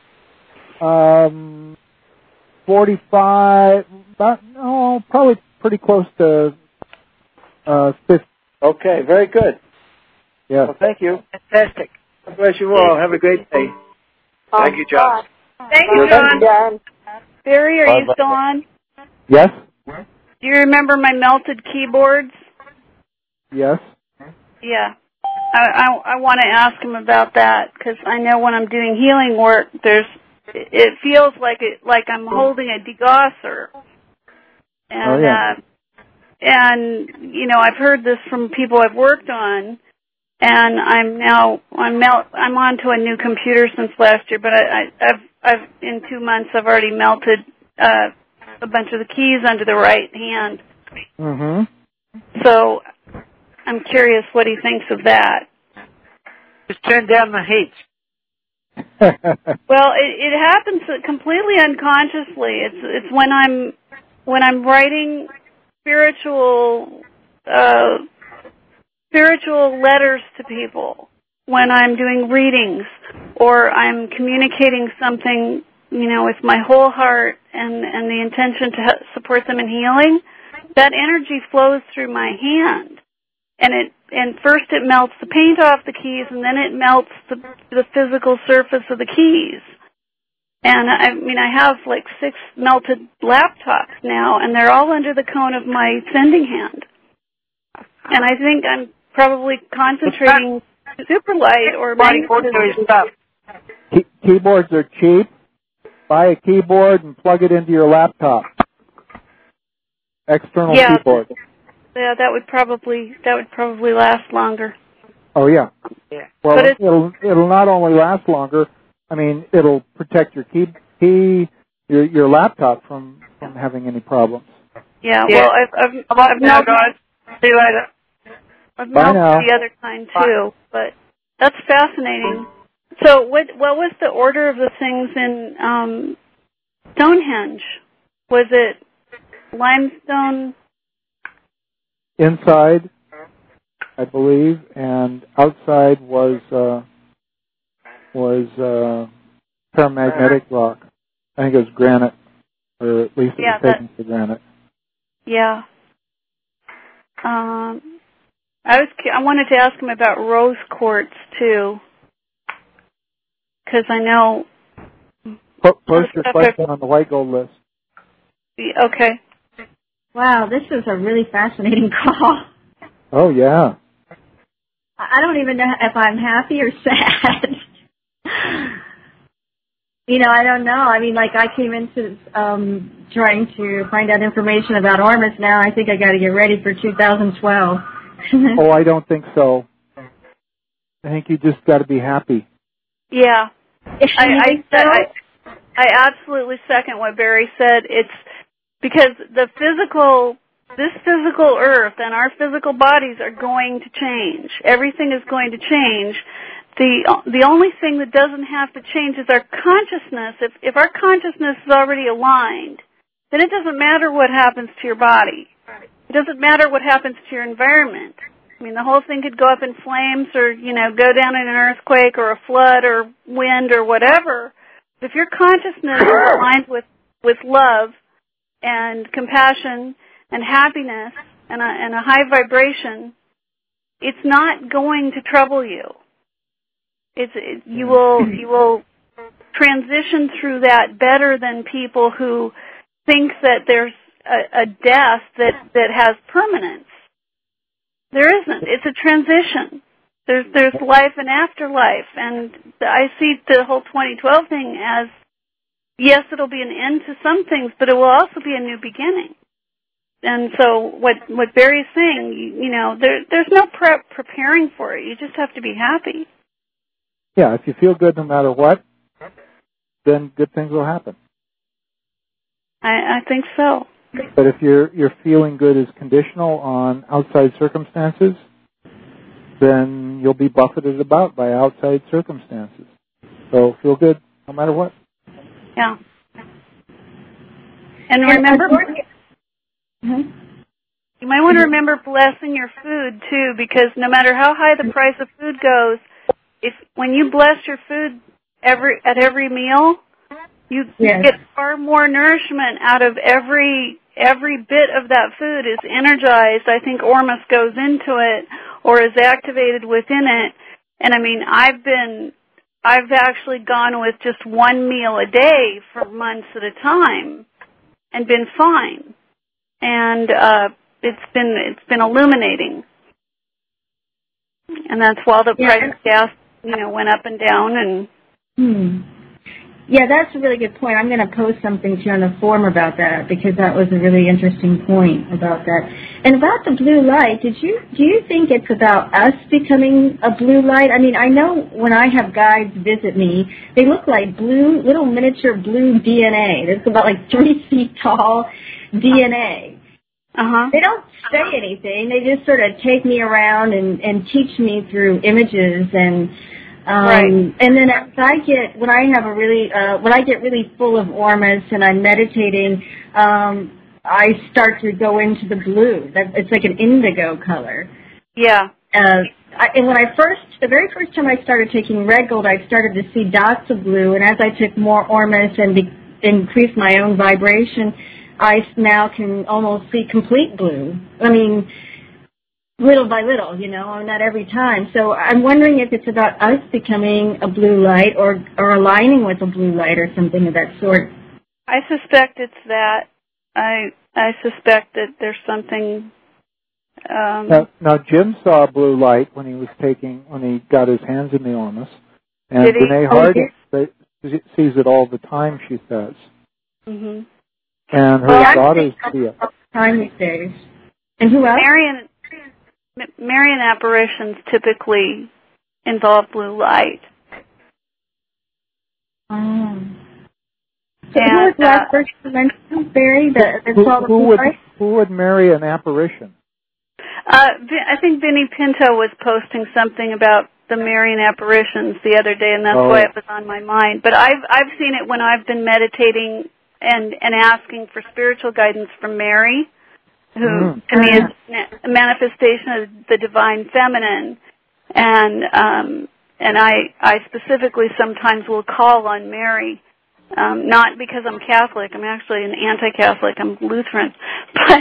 45. Probably pretty close to 50. Okay, very good. Yeah. Well, thank you. Fantastic. God bless you all. Have a great day. Thank you, John. Thank you, John. Barry, are you still on? Yes. Do you remember my melted keyboards? Yes. Yeah. I want to ask him about that, because I know when I'm doing healing work, it feels like I'm holding a degausser. And and I've heard this from people I've worked on, and I'm onto a new computer since last year, but I've in 2 months I've already melted a bunch of the keys under the right hand. Mhm. So I'm curious what he thinks of that. Just turn down the heat. Well, it happens completely unconsciously. It's when I'm writing spiritual letters to people, when I'm doing readings, or I'm communicating something, with my whole heart and the intention to support them in healing. That energy flows through my hand, and first it melts the paint off the keys, and then it melts the physical surface of the keys. And I have like 6 melted laptops now, and they're all under the cone of my sending hand. And I think I'm probably concentrating super light or stuff. Keyboards are cheap. Buy a keyboard and plug it into your laptop. External keyboard. Yeah, that would probably last longer. Oh yeah. Yeah. Well, it'll not only last longer. I mean, it'll protect your your laptop from having any problems. Yeah. Well, I've now, guys. See you later. I've melted the other kind too, but that's fascinating. So, what was the order of the things in Stonehenge? Was it limestone? Inside, I believe, and outside was paramagnetic rock. I think it was granite, or at least it was taken for granite. Yeah. I wanted to ask him about rose quartz too, because I know. Post your question on the white gold list. Okay. Wow, this is a really fascinating call. Oh yeah. I don't even know if I'm happy or sad. I don't know. I mean, like I came into trying to find out information about Ormus. Now I think I got to get ready for 2012. Oh, I don't think so. I think you just got to be happy. Yeah. I absolutely second what Barry said. It's because this physical earth and our physical bodies are going to change. Everything is going to change. The only thing that doesn't have to change is our consciousness. If our consciousness is already aligned, then it doesn't matter what happens to your body. It doesn't matter what happens to your environment. I mean, the whole thing could go up in flames or, go down in an earthquake or a flood or wind or whatever. If your consciousness is aligned with love and compassion and happiness and a high vibration, it's not going to trouble you. You will transition through that better than people who think that there's a death that has permanence. There isn't. It's a transition. There's life and afterlife, and I see the whole 2012 thing as, yes, it'll be an end to some things, but it will also be a new beginning. And so what Barry's saying, there's no preparing for it. You just have to be happy. Yeah, if you feel good no matter what, then good things will happen. I think so. But if your feeling good is conditional on outside circumstances, then you'll be buffeted about by outside circumstances. So feel good no matter what. Yeah. And remember, you might want to remember blessing your food too, because no matter how high the price of food goes, when you bless your food at every meal, you get far more nourishment out of every bit of that food is energized. I think Ormus goes into it or is activated within it. And I mean, I've actually gone with just one meal a day for months at a time and been fine. And it's been illuminating. And that's while the price of gas, went up and down and Yeah, that's a really good point. I'm going to post something to you on the forum about that because that was a really interesting point about that. And about the blue light, do you think it's about us becoming a blue light? I mean, I know when I have guides visit me, they look like little miniature blue DNA. It's about like 3 feet tall DNA. They don't say anything. They just sort of take me around and teach me through images and and then when I get really full of Ormus and I'm meditating, I start to go into the blue. It's like an indigo color. Yeah. And the very first time I started taking Red Gold, I started to see dots of blue, and as I took more Ormus and increased my own vibration, I now can almost see complete blue. I mean, little by little, not every time. So I'm wondering if it's about us becoming a blue light or aligning with a blue light or something of that sort. I suspect it's that. I suspect that there's something. Now, Jim saw a blue light when he got his hands in the Ormus, and Renee Harding sees it all the time. She says, mm-hmm. And her daughters see it. Time these days. And who else? Marian apparitions typically involve blue light. So who was the last person you mentioned, Barry? Who would marry an apparition? I think Vinnie Pinto was posting something about the Marian apparitions the other day, and that's why it was on my mind. But I've seen it when I've been meditating and asking for spiritual guidance from Mary, who to me is a manifestation of the divine feminine, and I specifically sometimes will call on Mary. Not because I'm Catholic. I'm actually an anti-Catholic. I'm Lutheran, but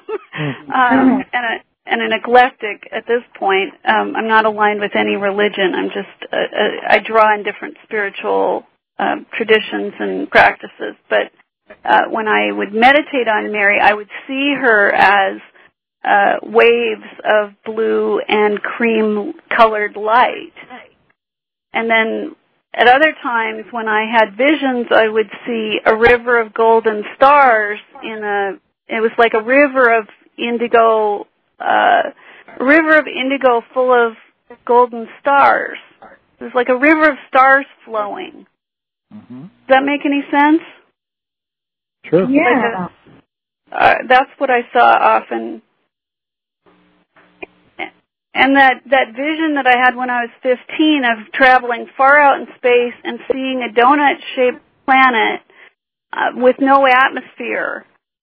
and an eclectic at this point. I'm not aligned with any religion. I'm just I draw in different spiritual traditions and practices. But when I would meditate on Mary, I would see her as waves of blue and cream-colored light, and then at other times, when I had visions, I would see a river of golden stars it was like a river of indigo full of golden stars. It was like a river of stars flowing. Mm-hmm. Does that make any sense? Sure. Yeah. That's what I saw often. And that vision that I had when I was 15 of traveling far out in space and seeing a donut-shaped planet with no atmosphere